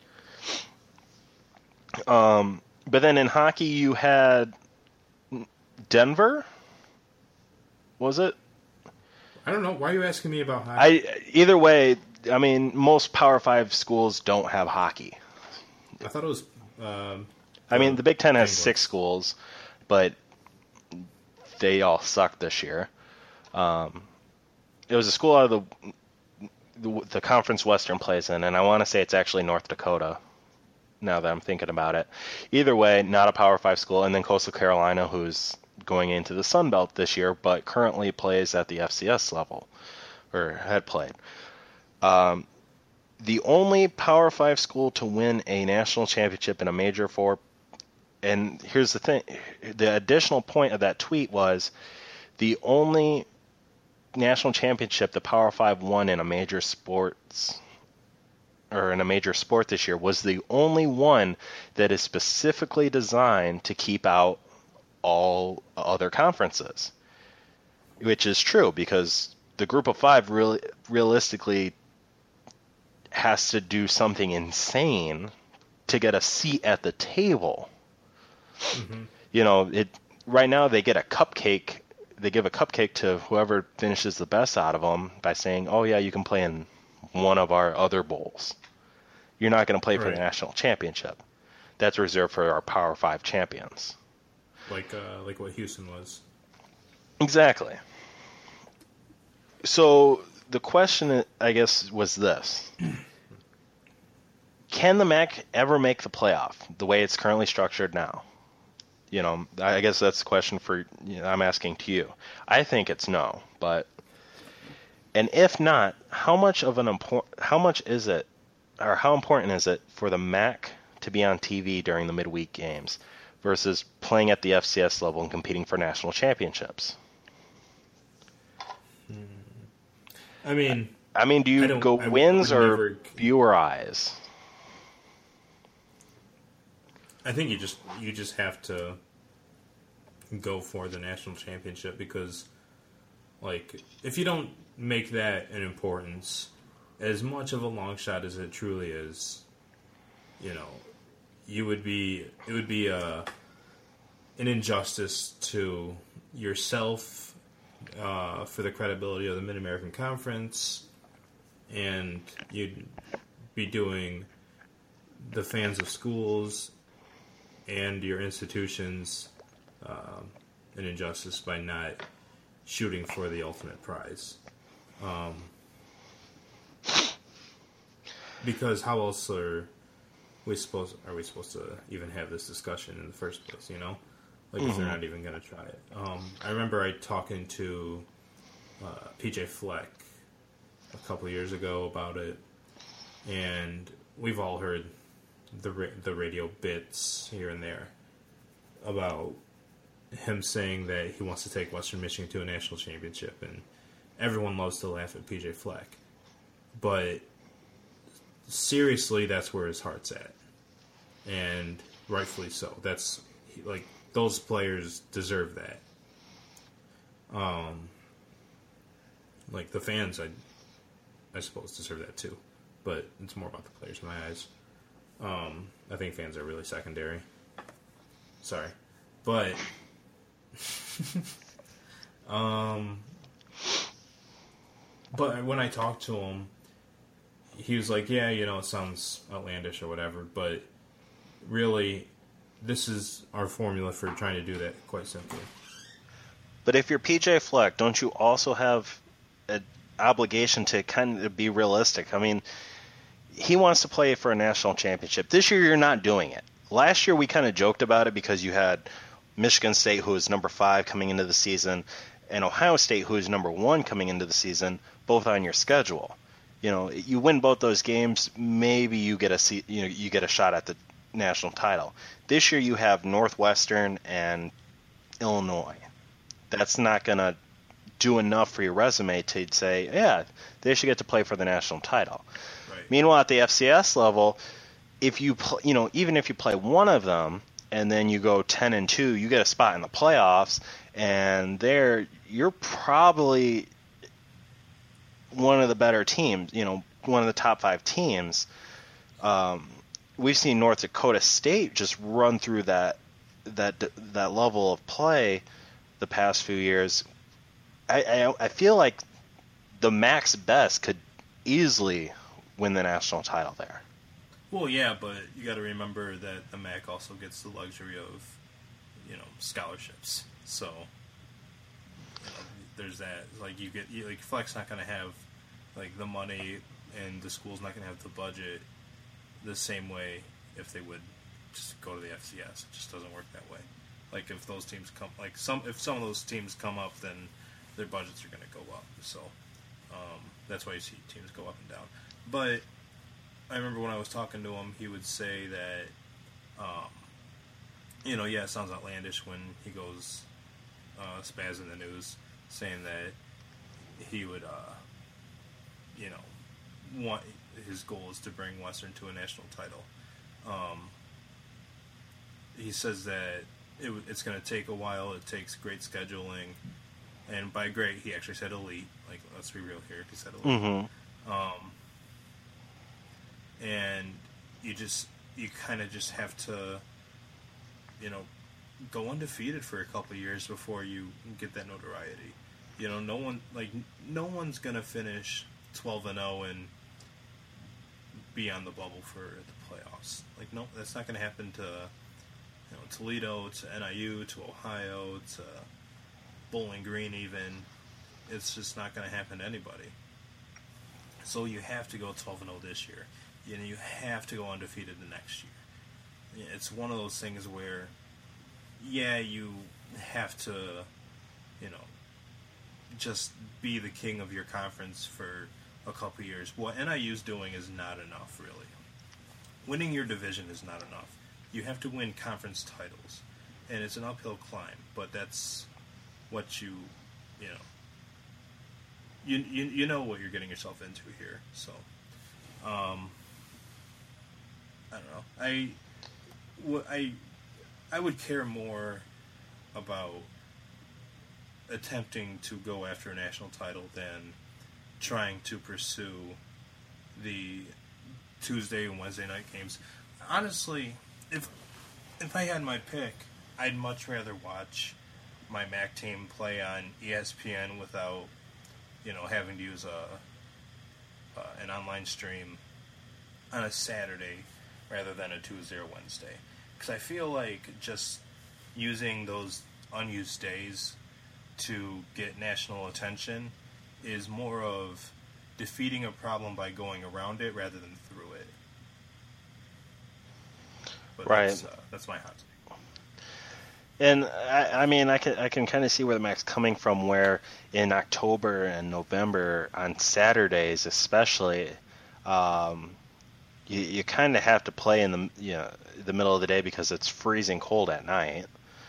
But then in hockey, you had Denver. Was it? I don't know. Why are you asking me about hockey? Either way, I mean, most Power 5 schools don't have hockey. I thought it was... I mean, the Big Ten has 6 schools, but they all suck this year. It was a school out of the conference Western plays in, and I want to say it's actually North Dakota, now that I'm thinking about it. Either way, not a Power 5 school, and then Coastal Carolina, who's going into the Sun Belt this year, but currently plays at the FCS level, or had played. The only Power 5 school to win a national championship in a Major 4, and here's the thing, the additional point of that tweet was the only national championship the Power 5 won in a major sports, or in a major sport this year, was the only one that is specifically designed to keep out all other conferences, which is true because the group of 5 really realistically has to do something insane to get a seat at the table. Mm-hmm. You know, right now they get a cupcake. They give a cupcake to whoever finishes the best out of them by saying, "Oh yeah, you can play in one of our other bowls. You're not going to play for the national championship. That's reserved for our Power 5 champions." Like what Houston was. Exactly. So the question, I guess, was this: can the MAC ever make the playoff the way it's currently structured now? You know, I guess that's the question I'm asking to you. I think it's no, and if not, how important is it for the MAC to be on TV during the midweek games versus playing at the FCS level and competing for national championships? I mean, do you go wins or viewer eyes? I think you just have to go for the national championship because, like, if you don't make that an importance, as much of a long shot as it truly is, you know, it would be an injustice to yourself for the credibility of the Mid-American Conference, and you'd be doing the fans of schools and your institutions an injustice by not shooting for the ultimate prize. Because how else are we supposed to even have this discussion in the first place, you know? Like, if they're not even going to try it. I remember talking to PJ Fleck a couple of years ago about it, and we've all heard the radio bits here and there about him saying that he wants to take Western Michigan to a national championship, and everyone loves to laugh at PJ Fleck. But seriously, that's where his heart's at, and rightfully so. That's like, those players deserve that. Like, the fans, I suppose, deserve that too, but it's more about the players in my eyes. I think fans are really secondary. Sorry, but but when I talked to him, he was like, yeah, you know, it sounds outlandish or whatever, but really, this is our formula for trying to do that, quite simply. But if you're PJ Fleck, don't you also have an obligation to kind of be realistic? I mean, he wants to play for a national championship. This year, you're not doing it. Last year, we kind of joked about it because you had Michigan State, who was number 5 coming into the season, and Ohio State, who is number 1 coming into the season, both on your schedule. You know, you win both those games, maybe you get a shot at the national title. This year, you have Northwestern and Illinois. That's not going to do enough for your resume to say, yeah, they should get to play for the national title. Right. Meanwhile, at the FCS level, if you even if you play one of them and then you go 10-2, you get a spot in the playoffs, and there you're probably one of the better teams. You know, one of the top 5 teams. We've seen North Dakota State just run through that level of play the past few years. I feel like the Mac's best could easily win the national title there. Well, yeah, but you got to remember that the MAC also gets the luxury of, you know, scholarships. So, you know, there's that. Like, like, Fleck's not going to have, like, the money, and the school's not going to have the budget the same way if they would just go to the FCS. It just doesn't work that way. Like, if those teams come, like, if some of those teams come up, then their budgets are going to go up. So, that's why you see teams go up and down. But I remember when I was talking to him, he would say that, you know, yeah, it sounds outlandish when he goes spaz in the news saying that he would, you know, want his goal is to bring Western to a national title. He says that it's going to take a while. It takes great scheduling, and by great, he actually said elite. Like, let's be real here. He said elite. Mm-hmm. And you kind of just have to, you know, go undefeated for a couple of years before you get that notoriety. You know, no one's gonna finish 12-0 and be on the bubble for the playoffs. Like, no, that's not gonna happen to, you know, Toledo, to NIU, to Ohio, to Bowling Green even. It's just not gonna happen to anybody. So you have to go 12-0 this year. You know, you have to go undefeated the next year. It's one of those things where, yeah, you have to, you know, just be the king of your conference for a couple years. What NIU's doing is not enough, really. winning your division is not enough. You have to win conference titles, and it's an uphill climb. But that's what you know what you're getting yourself into here. So, I don't know. I would care more about attempting to go after a national title than trying to pursue the Tuesday and Wednesday night games. Honestly, if I had my pick, I'd much rather watch my MAC team play on ESPN without, having to use an online stream on a Saturday rather than a Tuesday or Wednesday. Because I feel like just using those unused days to get national attention is more of defeating a problem by going around it rather than through it. But right. That's my hot take. And I mean, I can kind of see where the MAC's coming from. Where in October and November on Saturdays, especially, you kind of have to play in the middle of the day because it's freezing cold at night.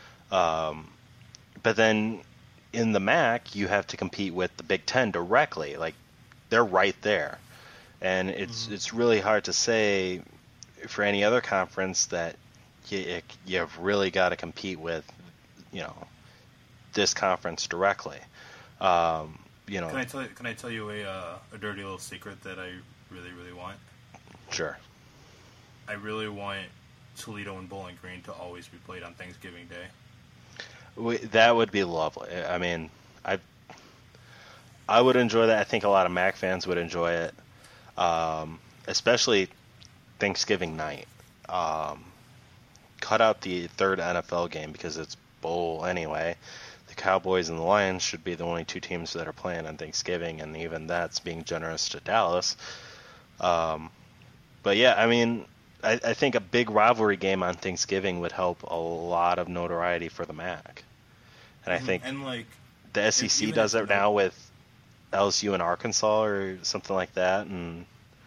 But then in the MAC, you have to compete with the Big Ten directly. Like, they're right there, and it's really hard to say for any other conference that you've really got to compete with, this conference directly. Can I tell you a dirty little secret that I really, really want? Sure. I really want Toledo and Bowling Green to always be played on Thanksgiving Day. That would be lovely. I mean, I would enjoy that. I think a lot of MAC fans would enjoy it, especially Thanksgiving night. Cut out the third NFL game because it's bowl anyway. The Cowboys and the Lions should be the only two teams that are playing on Thanksgiving, and even that's being generous to Dallas. But yeah, I mean, I think a big rivalry game on Thanksgiving would help a lot of notoriety for the MAC. And I think the SEC does it now with LSU and Arkansas or something like that. And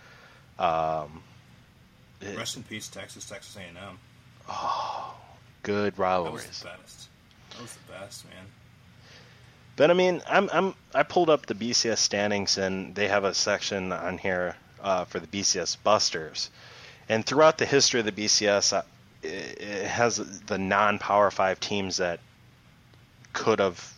rest in peace, Texas A&M. Oh, good rivalries. That was the best, man. But I mean, I pulled up the BCS standings, and they have a section on here for the BCS Busters. And throughout the history of the BCS, it has the non-Power 5 teams that could have,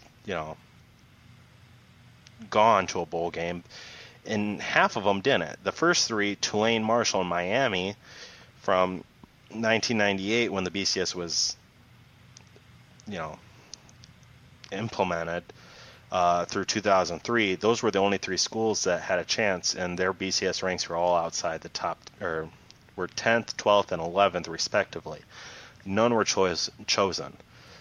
gone to a bowl game, and half of them didn't. The first three, Tulane, Marshall, and Miami, from 1998 when the BCS was, implemented, through 2003, those were the only three schools that had a chance, and their BCS ranks were all outside the top, or were 10th, 12th, and 11th, respectively. None were chosen.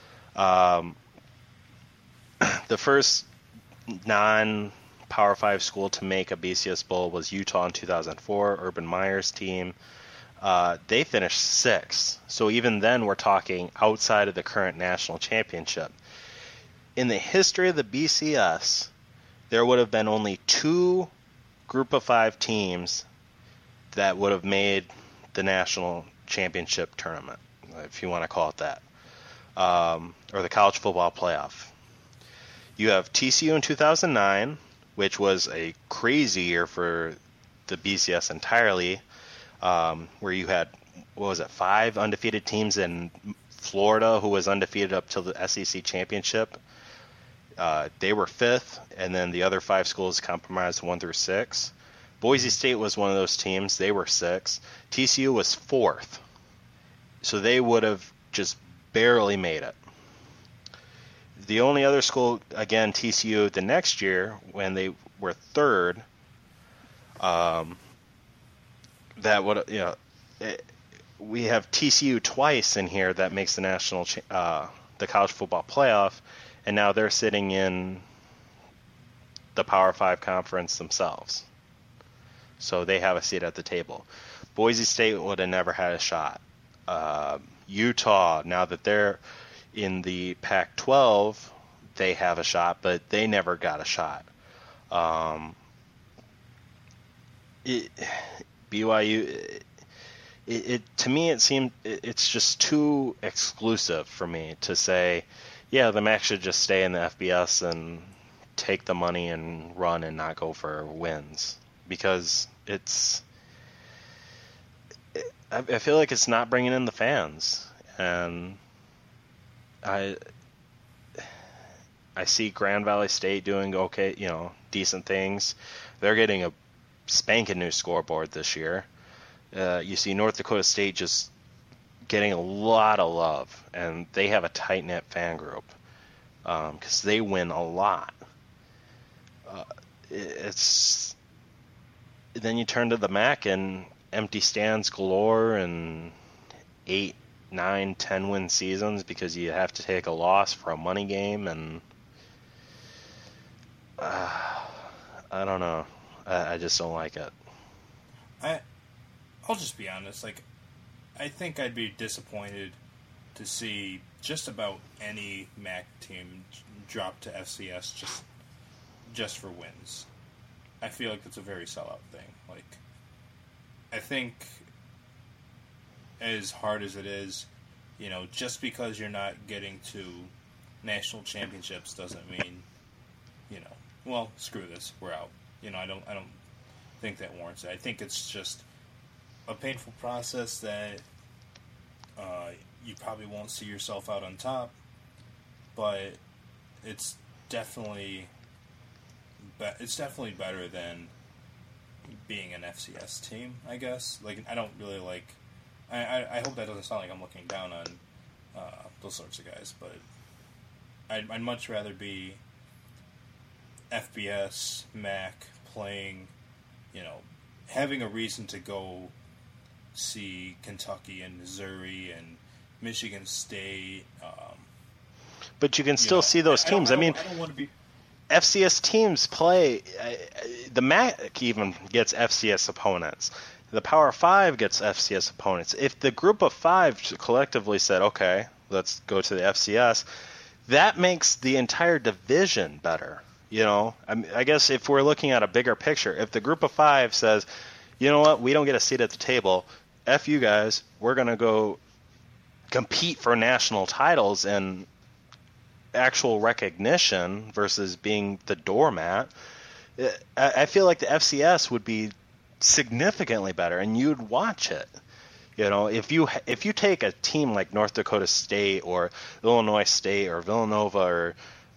The first non-Power 5 school to make a BCS Bowl was Utah in 2004, Urban Meyer's team. They finished 6th. So even then, we're talking outside of the current national championship. In the history of the BCS, there would have been only 2 Group of 5 teams that would have made the national championship tournament, if you want to call it that, or the college football playoff. You have TCU in 2009, which was a crazy year for the BCS entirely, where you had, 5 undefeated teams in Florida who was undefeated up till the SEC championship. They were 5th, and then the other 5 schools compromised 1 through 6. Boise State was one of those teams. They were 6th. TCU was 4th. So they would have just barely made it. The only other school, again, TCU, the next year, when they were 3rd, that would, we have TCU twice in here that makes the national, the college football playoff, and now they're sitting in the Power 5 conference themselves. So they have a seat at the table. Boise State would have never had a shot. Utah, now that they're in the Pac-12, they have a shot, but they never got a shot. BYU, it to me it seemed it's just too exclusive for me to say, yeah, the MAC should just stay in the FBS and take the money and run and not go for wins, because I feel like it's not bringing in the fans, and I see Grand Valley State doing okay, decent things. They're getting a spanking new scoreboard this year. You see North Dakota State just getting a lot of love, and they have a tight-knit fan group because they win a lot. Then you turn to the MAC and empty stands galore and 8, 9, 10 win seasons because you have to take a loss for a money game, and I don't know. I just don't like it. I'll just be honest. Like, I think I'd be disappointed to see just about any MAC team drop to FCS just for wins. I feel like it's a very sellout thing. Like, I think as hard as it is, just because you're not getting to national championships doesn't mean, well, screw this, we're out. I don't think that warrants it. I think it's just a painful process that you probably won't see yourself out on top, but it's definitely better than being an FCS team, I guess. Like, I don't really like. I hope that doesn't sound like I'm looking down on those sorts of guys, but I'd much rather be FBS, MAC, playing, having a reason to go see Kentucky and Missouri and Michigan State. But you can still see those teams. I don't want to be. FCS teams play. The MAC even gets FCS opponents. The Power 5 gets FCS opponents. If the group of 5 collectively said, okay, let's go to the FCS, that makes the entire division better. I guess if we're looking at a bigger picture, if the group of 5 says, you know what, we don't get a seat at the table, F you guys, we're going to go compete for national titles and actual recognition versus being the doormat, I feel like the FCS would be significantly better, and you'd watch it. If you take a team like North Dakota State or Illinois State or Villanova or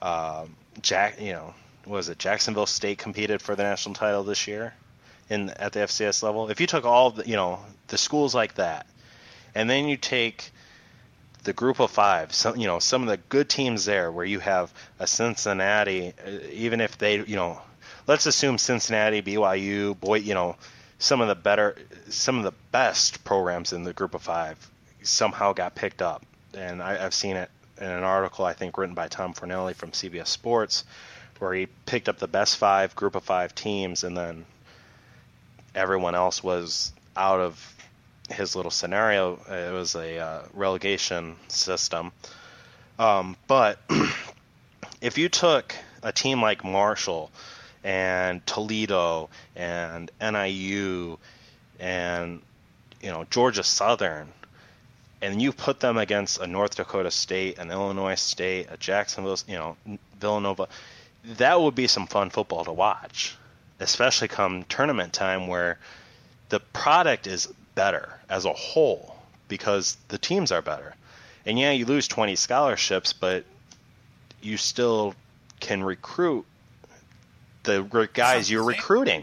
Jacksonville State competed for the national title this year at the FCS level. If you took all the schools like that, and then you take the group of 5, some of the good teams there, where you have a Cincinnati, even if they, let's assume Cincinnati, BYU, some of the best programs in the group of 5 somehow got picked up, and I've seen it in an article I think written by Tom Fornelli from CBS Sports, where he picked up the best 5 group of 5 teams, and then everyone else was out of his little scenario. It was a relegation system. But if you took a team like Marshall and Toledo and NIU and Georgia Southern, and you put them against a North Dakota State, an Illinois State, a Jacksonville, Villanova, that would be some fun football to watch, especially come tournament time, where the product is better as a whole because the teams are better. And yeah, you lose 20 scholarships, but you still can recruit the guys you're recruiting.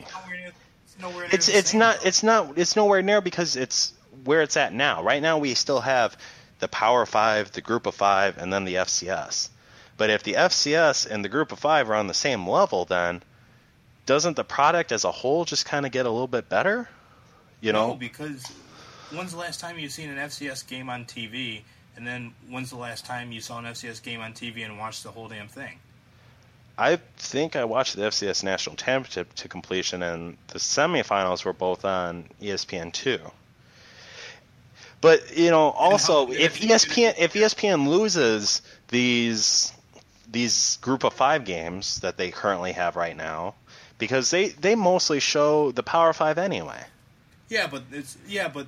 It's nowhere near, because it's where it's at now. Right now we still have the Power 5, the Group of 5, and then the FCS. But if the FCS and the Group of 5 are on the same level, then doesn't the product as a whole just kind of get a little bit better? No, because when's the last time you've seen an FCS game on TV, and then when's the last time you saw an FCS game on TV and watched the whole damn thing? I think I watched the FCS National Championship to completion, and the semifinals were both on ESPN2. But also, if ESPN loses these Group of 5 games that they currently have right now, because they mostly show the Power 5 anyway. Yeah, but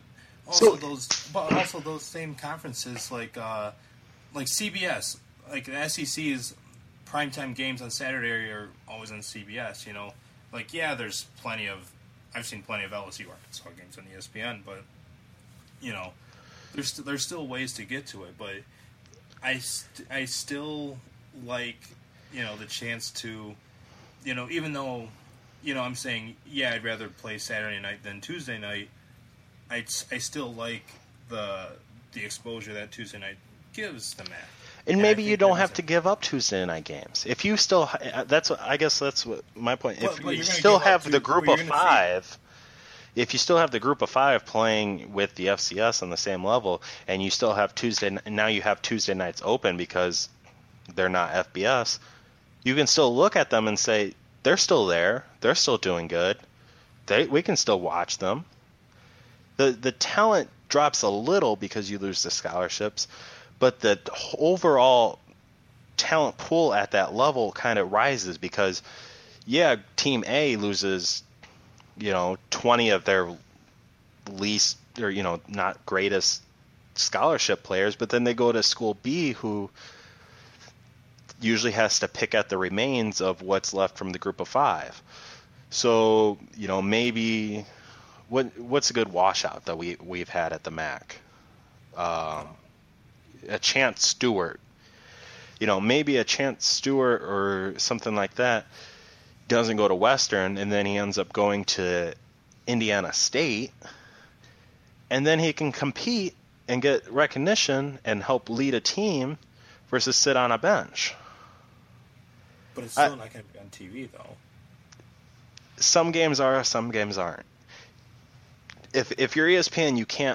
also those same conferences like CBS, like the SEC's primetime games on Saturday are always on CBS. You know, like there's I've seen plenty of LSU Arkansas games on ESPN, but you know, there's still ways to get to it. But I still like the chance to even though I'm saying I'd rather play Saturday night than Tuesday night. I still like the exposure that Tuesday night gives the MAC. And maybe you don't have to give up Tuesday night games. If you still, that's what my point. If you still have the group of five, if you still have the group of five playing with the FCS on the same level, and you still have now you have Tuesday nights open because they're not FBS, you can still look at them and say they're still there, they're still doing good. We can still watch them. The talent drops a little because you lose the scholarships, but the overall talent pool at that level kind of rises because, Team A loses, 20 of their least or, not greatest scholarship players, but then they go to school B who usually has to pick at the remains of what's left from the group of five. So, maybe what's a good washout that we've had at the MAC? A Chance Stewart. Maybe a Chance Stewart or something like that doesn't go to Western, and then he ends up going to Indiana State, and then he can compete and get recognition and help lead a team versus sit on a bench. But it's still not going to be on TV, though. Some games are, some games aren't. If you're ESPN,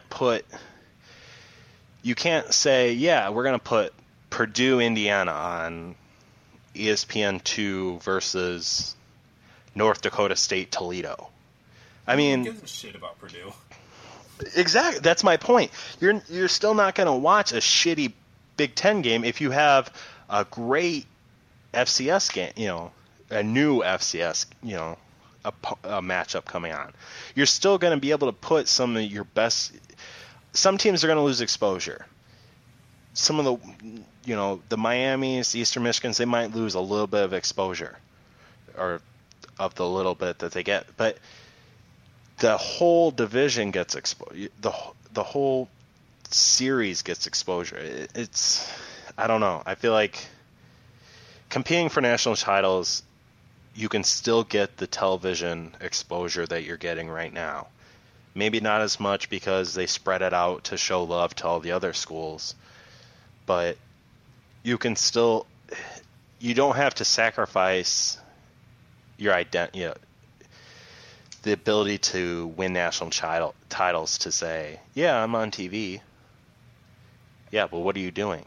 you can't say, we're going to put Purdue, Indiana on ESPN2 versus North Dakota State, Toledo. I mean, who gives a shit about Purdue? Exactly. That's my point. You're still not going to watch a shitty Big Ten game if you have a great FCS game, a new FCS, a matchup coming on. You're still going to be able to put some of your best. Some teams are going to lose exposure. Some of the Miamis, Eastern Michigans, they might lose a little bit of exposure, or of the little bit that they get. But the whole division gets exposed. The whole series gets exposure. I don't know. I feel like competing for national titles, you can still get the television exposure that you're getting right now. Maybe not as much because they spread it out to show love to all the other schools, but you can still, you don't have to sacrifice your identity, the ability to win national titles to say, I'm on TV. Yeah, but what are you doing?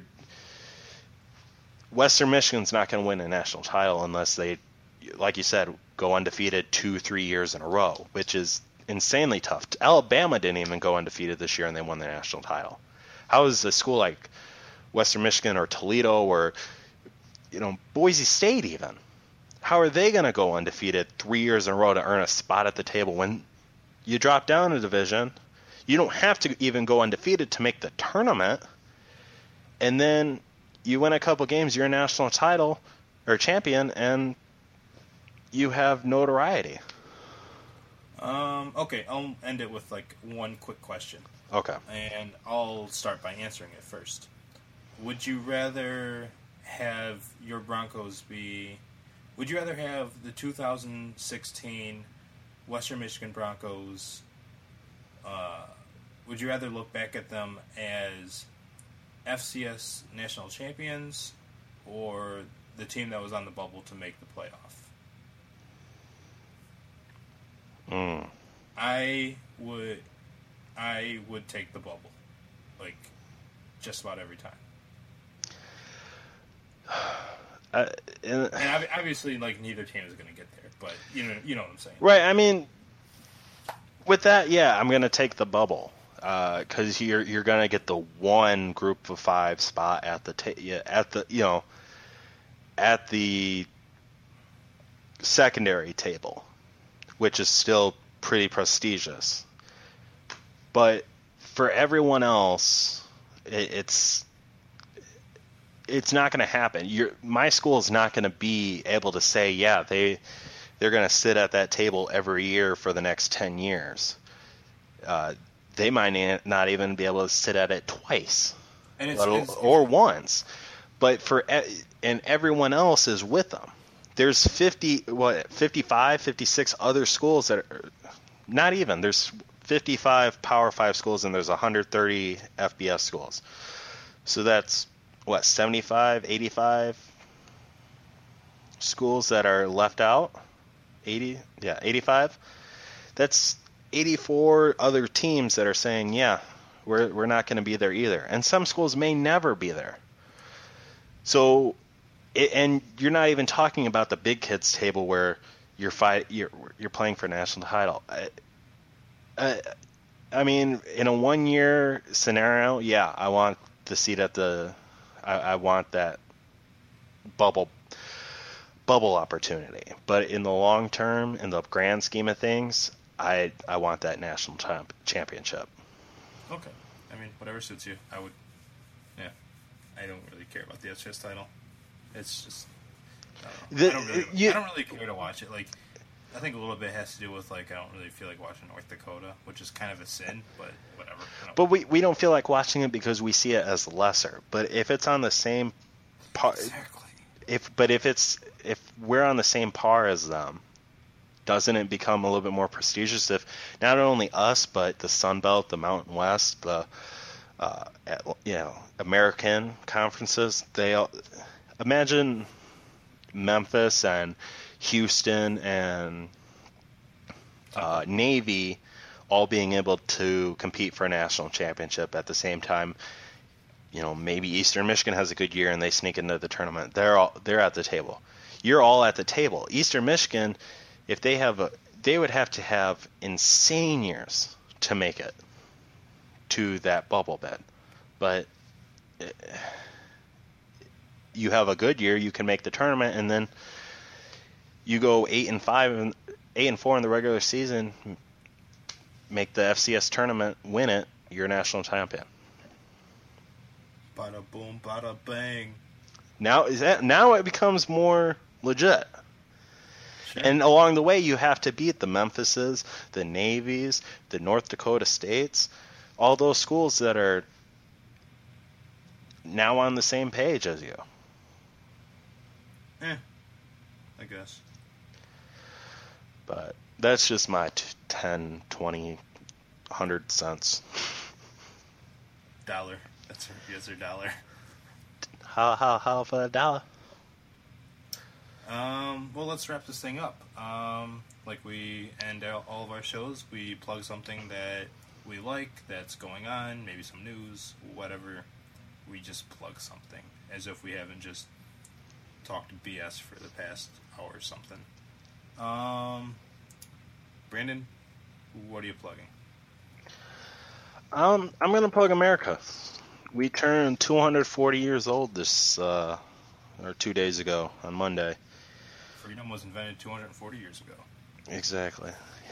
Western Michigan's not going to win a national title unless they, like you said, go undefeated 2-3 years in a row, which is insanely tough. Alabama didn't even go undefeated this year and they won the national title. How is a school like Western Michigan or Toledo or Boise State even, how are they going to go undefeated 3 years in a row to earn a spot at the table when you drop down a division? You don't have to even go undefeated to make the tournament, and then you win a couple games, you're a national title or champion, and you have notoriety. Okay, I'll end it with one quick question. Okay. And I'll start by answering it first. Would you rather have your Broncos would you rather have the 2016 Western Michigan Broncos, would you rather look back at them as FCS national champions or the team that was on the bubble to make the playoff? I would take the bubble, just about every time. And obviously, neither team is going to get there, but you know what I'm saying, right? I mean, with that, I'm going to take the bubble because you're going to get the one group of five spot at the secondary table, which is still pretty prestigious. But for everyone else, it's not going to happen. My school is not going to be able to say, yeah, they're going to sit at that table every year for the next 10 years. They might not even be able to sit at it twice, or once. But and everyone else is with them. There's 55, 56 other schools that are not even. There's 55 Power 5 schools and there's 130 FBS schools. So that's 75, 85 schools that are left out. 85. That's 84 other teams that are saying, yeah, we're not going to be there either. And some schools may never be there. So, and you're not even talking about the big kids table where you're playing for a national title. I mean, in a 1-year scenario, yeah, I want the seat at I want that bubble opportunity. But in the long term, in the grand scheme of things, I want that national championship. Okay. I mean, whatever suits you. I don't really care about the FCS title. It's just, I don't really care to watch it. Like, I think a little bit has to do with, like, I don't really feel like watching North Dakota, which is kind of a sin, but whatever. But we don't feel like watching it because we see it as lesser. But if it's on the same par, exactly. If we're on the same par as them, doesn't it become a little bit more prestigious if not only us but the Sun Belt, the Mountain West, the American conferences? Imagine Memphis and Houston and Navy all being able to compete for a national championship at the same time. Maybe Eastern Michigan has a good year and they sneak into the tournament. They're at the table. You're all at the table. Eastern Michigan, if they would have to have insane years to make it to that bubble bed. But you have a good year, you can make the tournament, and then you go 8-5 and 8-4 in the regular season, make the FCS tournament, win it, you're national champion. Bada boom, bada bang. Now it becomes more legit. Sure. And along the way, you have to beat the Memphises, the Navies, the North Dakota States, all those schools that are now on the same page as you. I guess. But that's just my 10, 20, 100 cents. $1. That's your $1. How for a $1? Well, let's wrap this thing up. Like we end all of our shows, we plug something that we like that's going on, maybe some news, whatever. We just plug something, as if we haven't just talked BS for the past hour or something. Brandon, what are you plugging? I'm gonna plug America. We turned 240 years old this or 2 days ago on Monday. Freedom was invented 240 years ago. Exactly.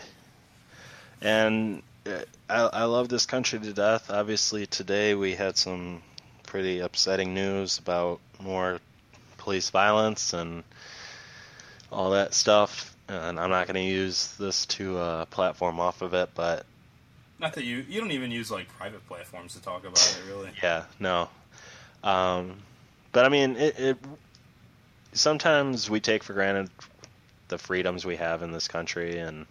And I love this country to death. Obviously, today we had some pretty upsetting news about more police violence and all that stuff. And I'm not going to use this to platform off of it, but... Not that you don't even use, like, private platforms to talk about it, really. Yeah, no. But, I mean, it sometimes we take for granted the freedoms we have in this country, and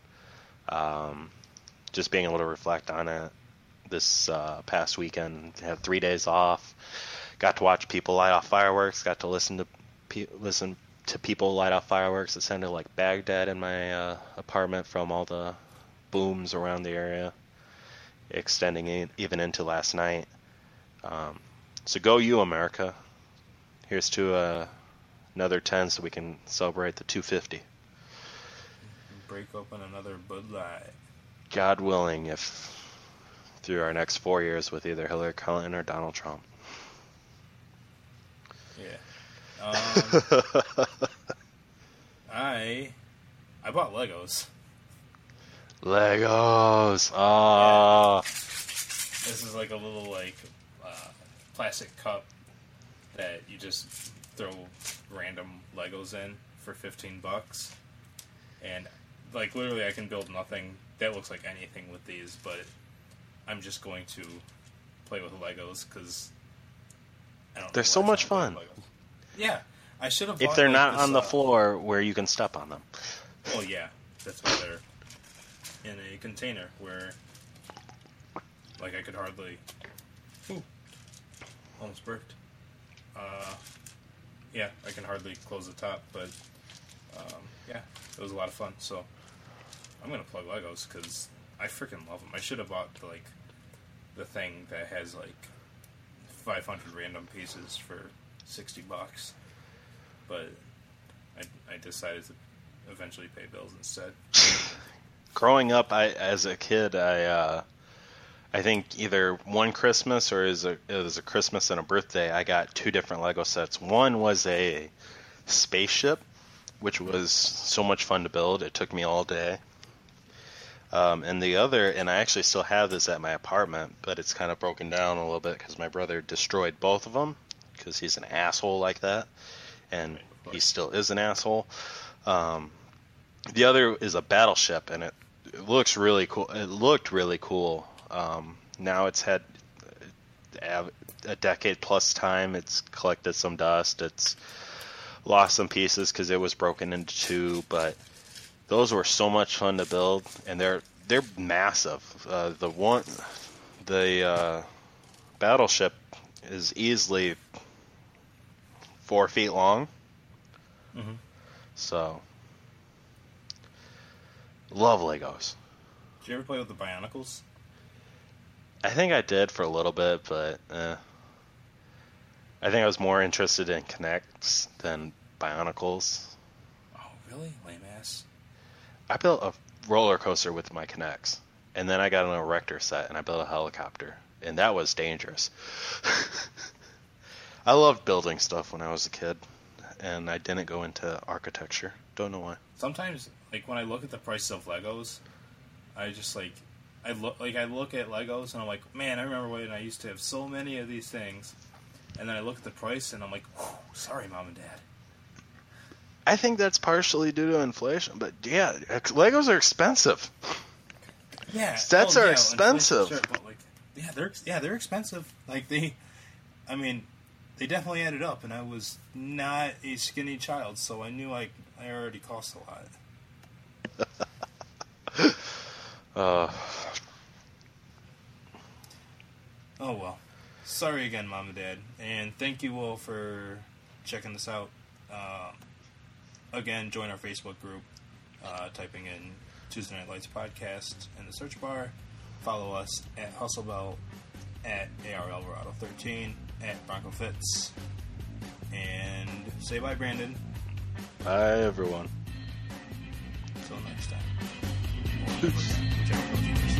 just being able to reflect on it this past weekend. Had 3 days off, got to watch people light off fireworks, got to listen to people light off fireworks. It sounded like Baghdad in my apartment from all the booms around the area, extending even into last night. So go you, America. Here's to another 10 so we can celebrate the 250. Break open another Bud Light. God willing, if through our next 4 years with either Hillary Clinton or Donald Trump. Yeah. I bought Legos. Legos. Oh. This is like a little like plastic cup that you just throw random Legos in for $15, and like literally I can build nothing that looks like anything with these, but I'm just going to play with Legos because they're so much fun. Yeah, I should have. If they're not on the floor where you can step on them. Well, yeah, that's why they're in a container where, like, I could hardly. Ooh, almost burped. Yeah, I can hardly close the top, but yeah, it was a lot of fun. So I'm gonna play Legos because I freaking love them. I should have bought like the thing that has like 500 random pieces for $60, but I decided to eventually pay bills instead. Growing up, as a kid, I think either one Christmas or it was a Christmas and a birthday, I got 2 different Lego sets. One was a spaceship, which was so much fun to build. It took me all day. And the other, and I actually still have this at my apartment, but it's kind of broken down a little bit because my brother destroyed both of them because he's an asshole like that, and he still is an asshole. The other is a battleship, and it looks really cool. It looked really cool. Now it's had a decade plus time. It's collected some dust. It's lost some pieces because it was broken into 2, but those were so much fun to build, and they're massive. The battleship is easily 4 feet long. Mm-hmm. So, love Legos. Did you ever play with the Bionicles? I think I did for a little bit, but I think I was more interested in Kinects than Bionicles. Oh, really? Lame ass. I built a roller coaster with my Kinects, and then I got an erector set, and I built a helicopter, and that was dangerous. I loved building stuff when I was a kid, and I didn't go into architecture. Don't know why. Sometimes, like, when I look at the price of Legos, I just, like, I look at Legos, and I'm like, man, I remember when I used to have so many of these things, and then I look at the price, and I'm like, sorry, Mom and Dad. I think that's partially due to inflation, but yeah, Legos are expensive. Yeah, sets are expensive. Sure, but like, they're expensive. Like they definitely added up, and I was not a skinny child, so I knew like I already cost a lot. Oh well. Sorry again, Mom and Dad, and thank you all for checking this out. Again, join our Facebook group, typing in Tuesday Night Lights Podcast in the search bar. Follow us at Hustlebelt, at AR Alvarado 13, at Bronco Fitz. And say bye, Brandon. Bye, everyone. Until next time. Whichever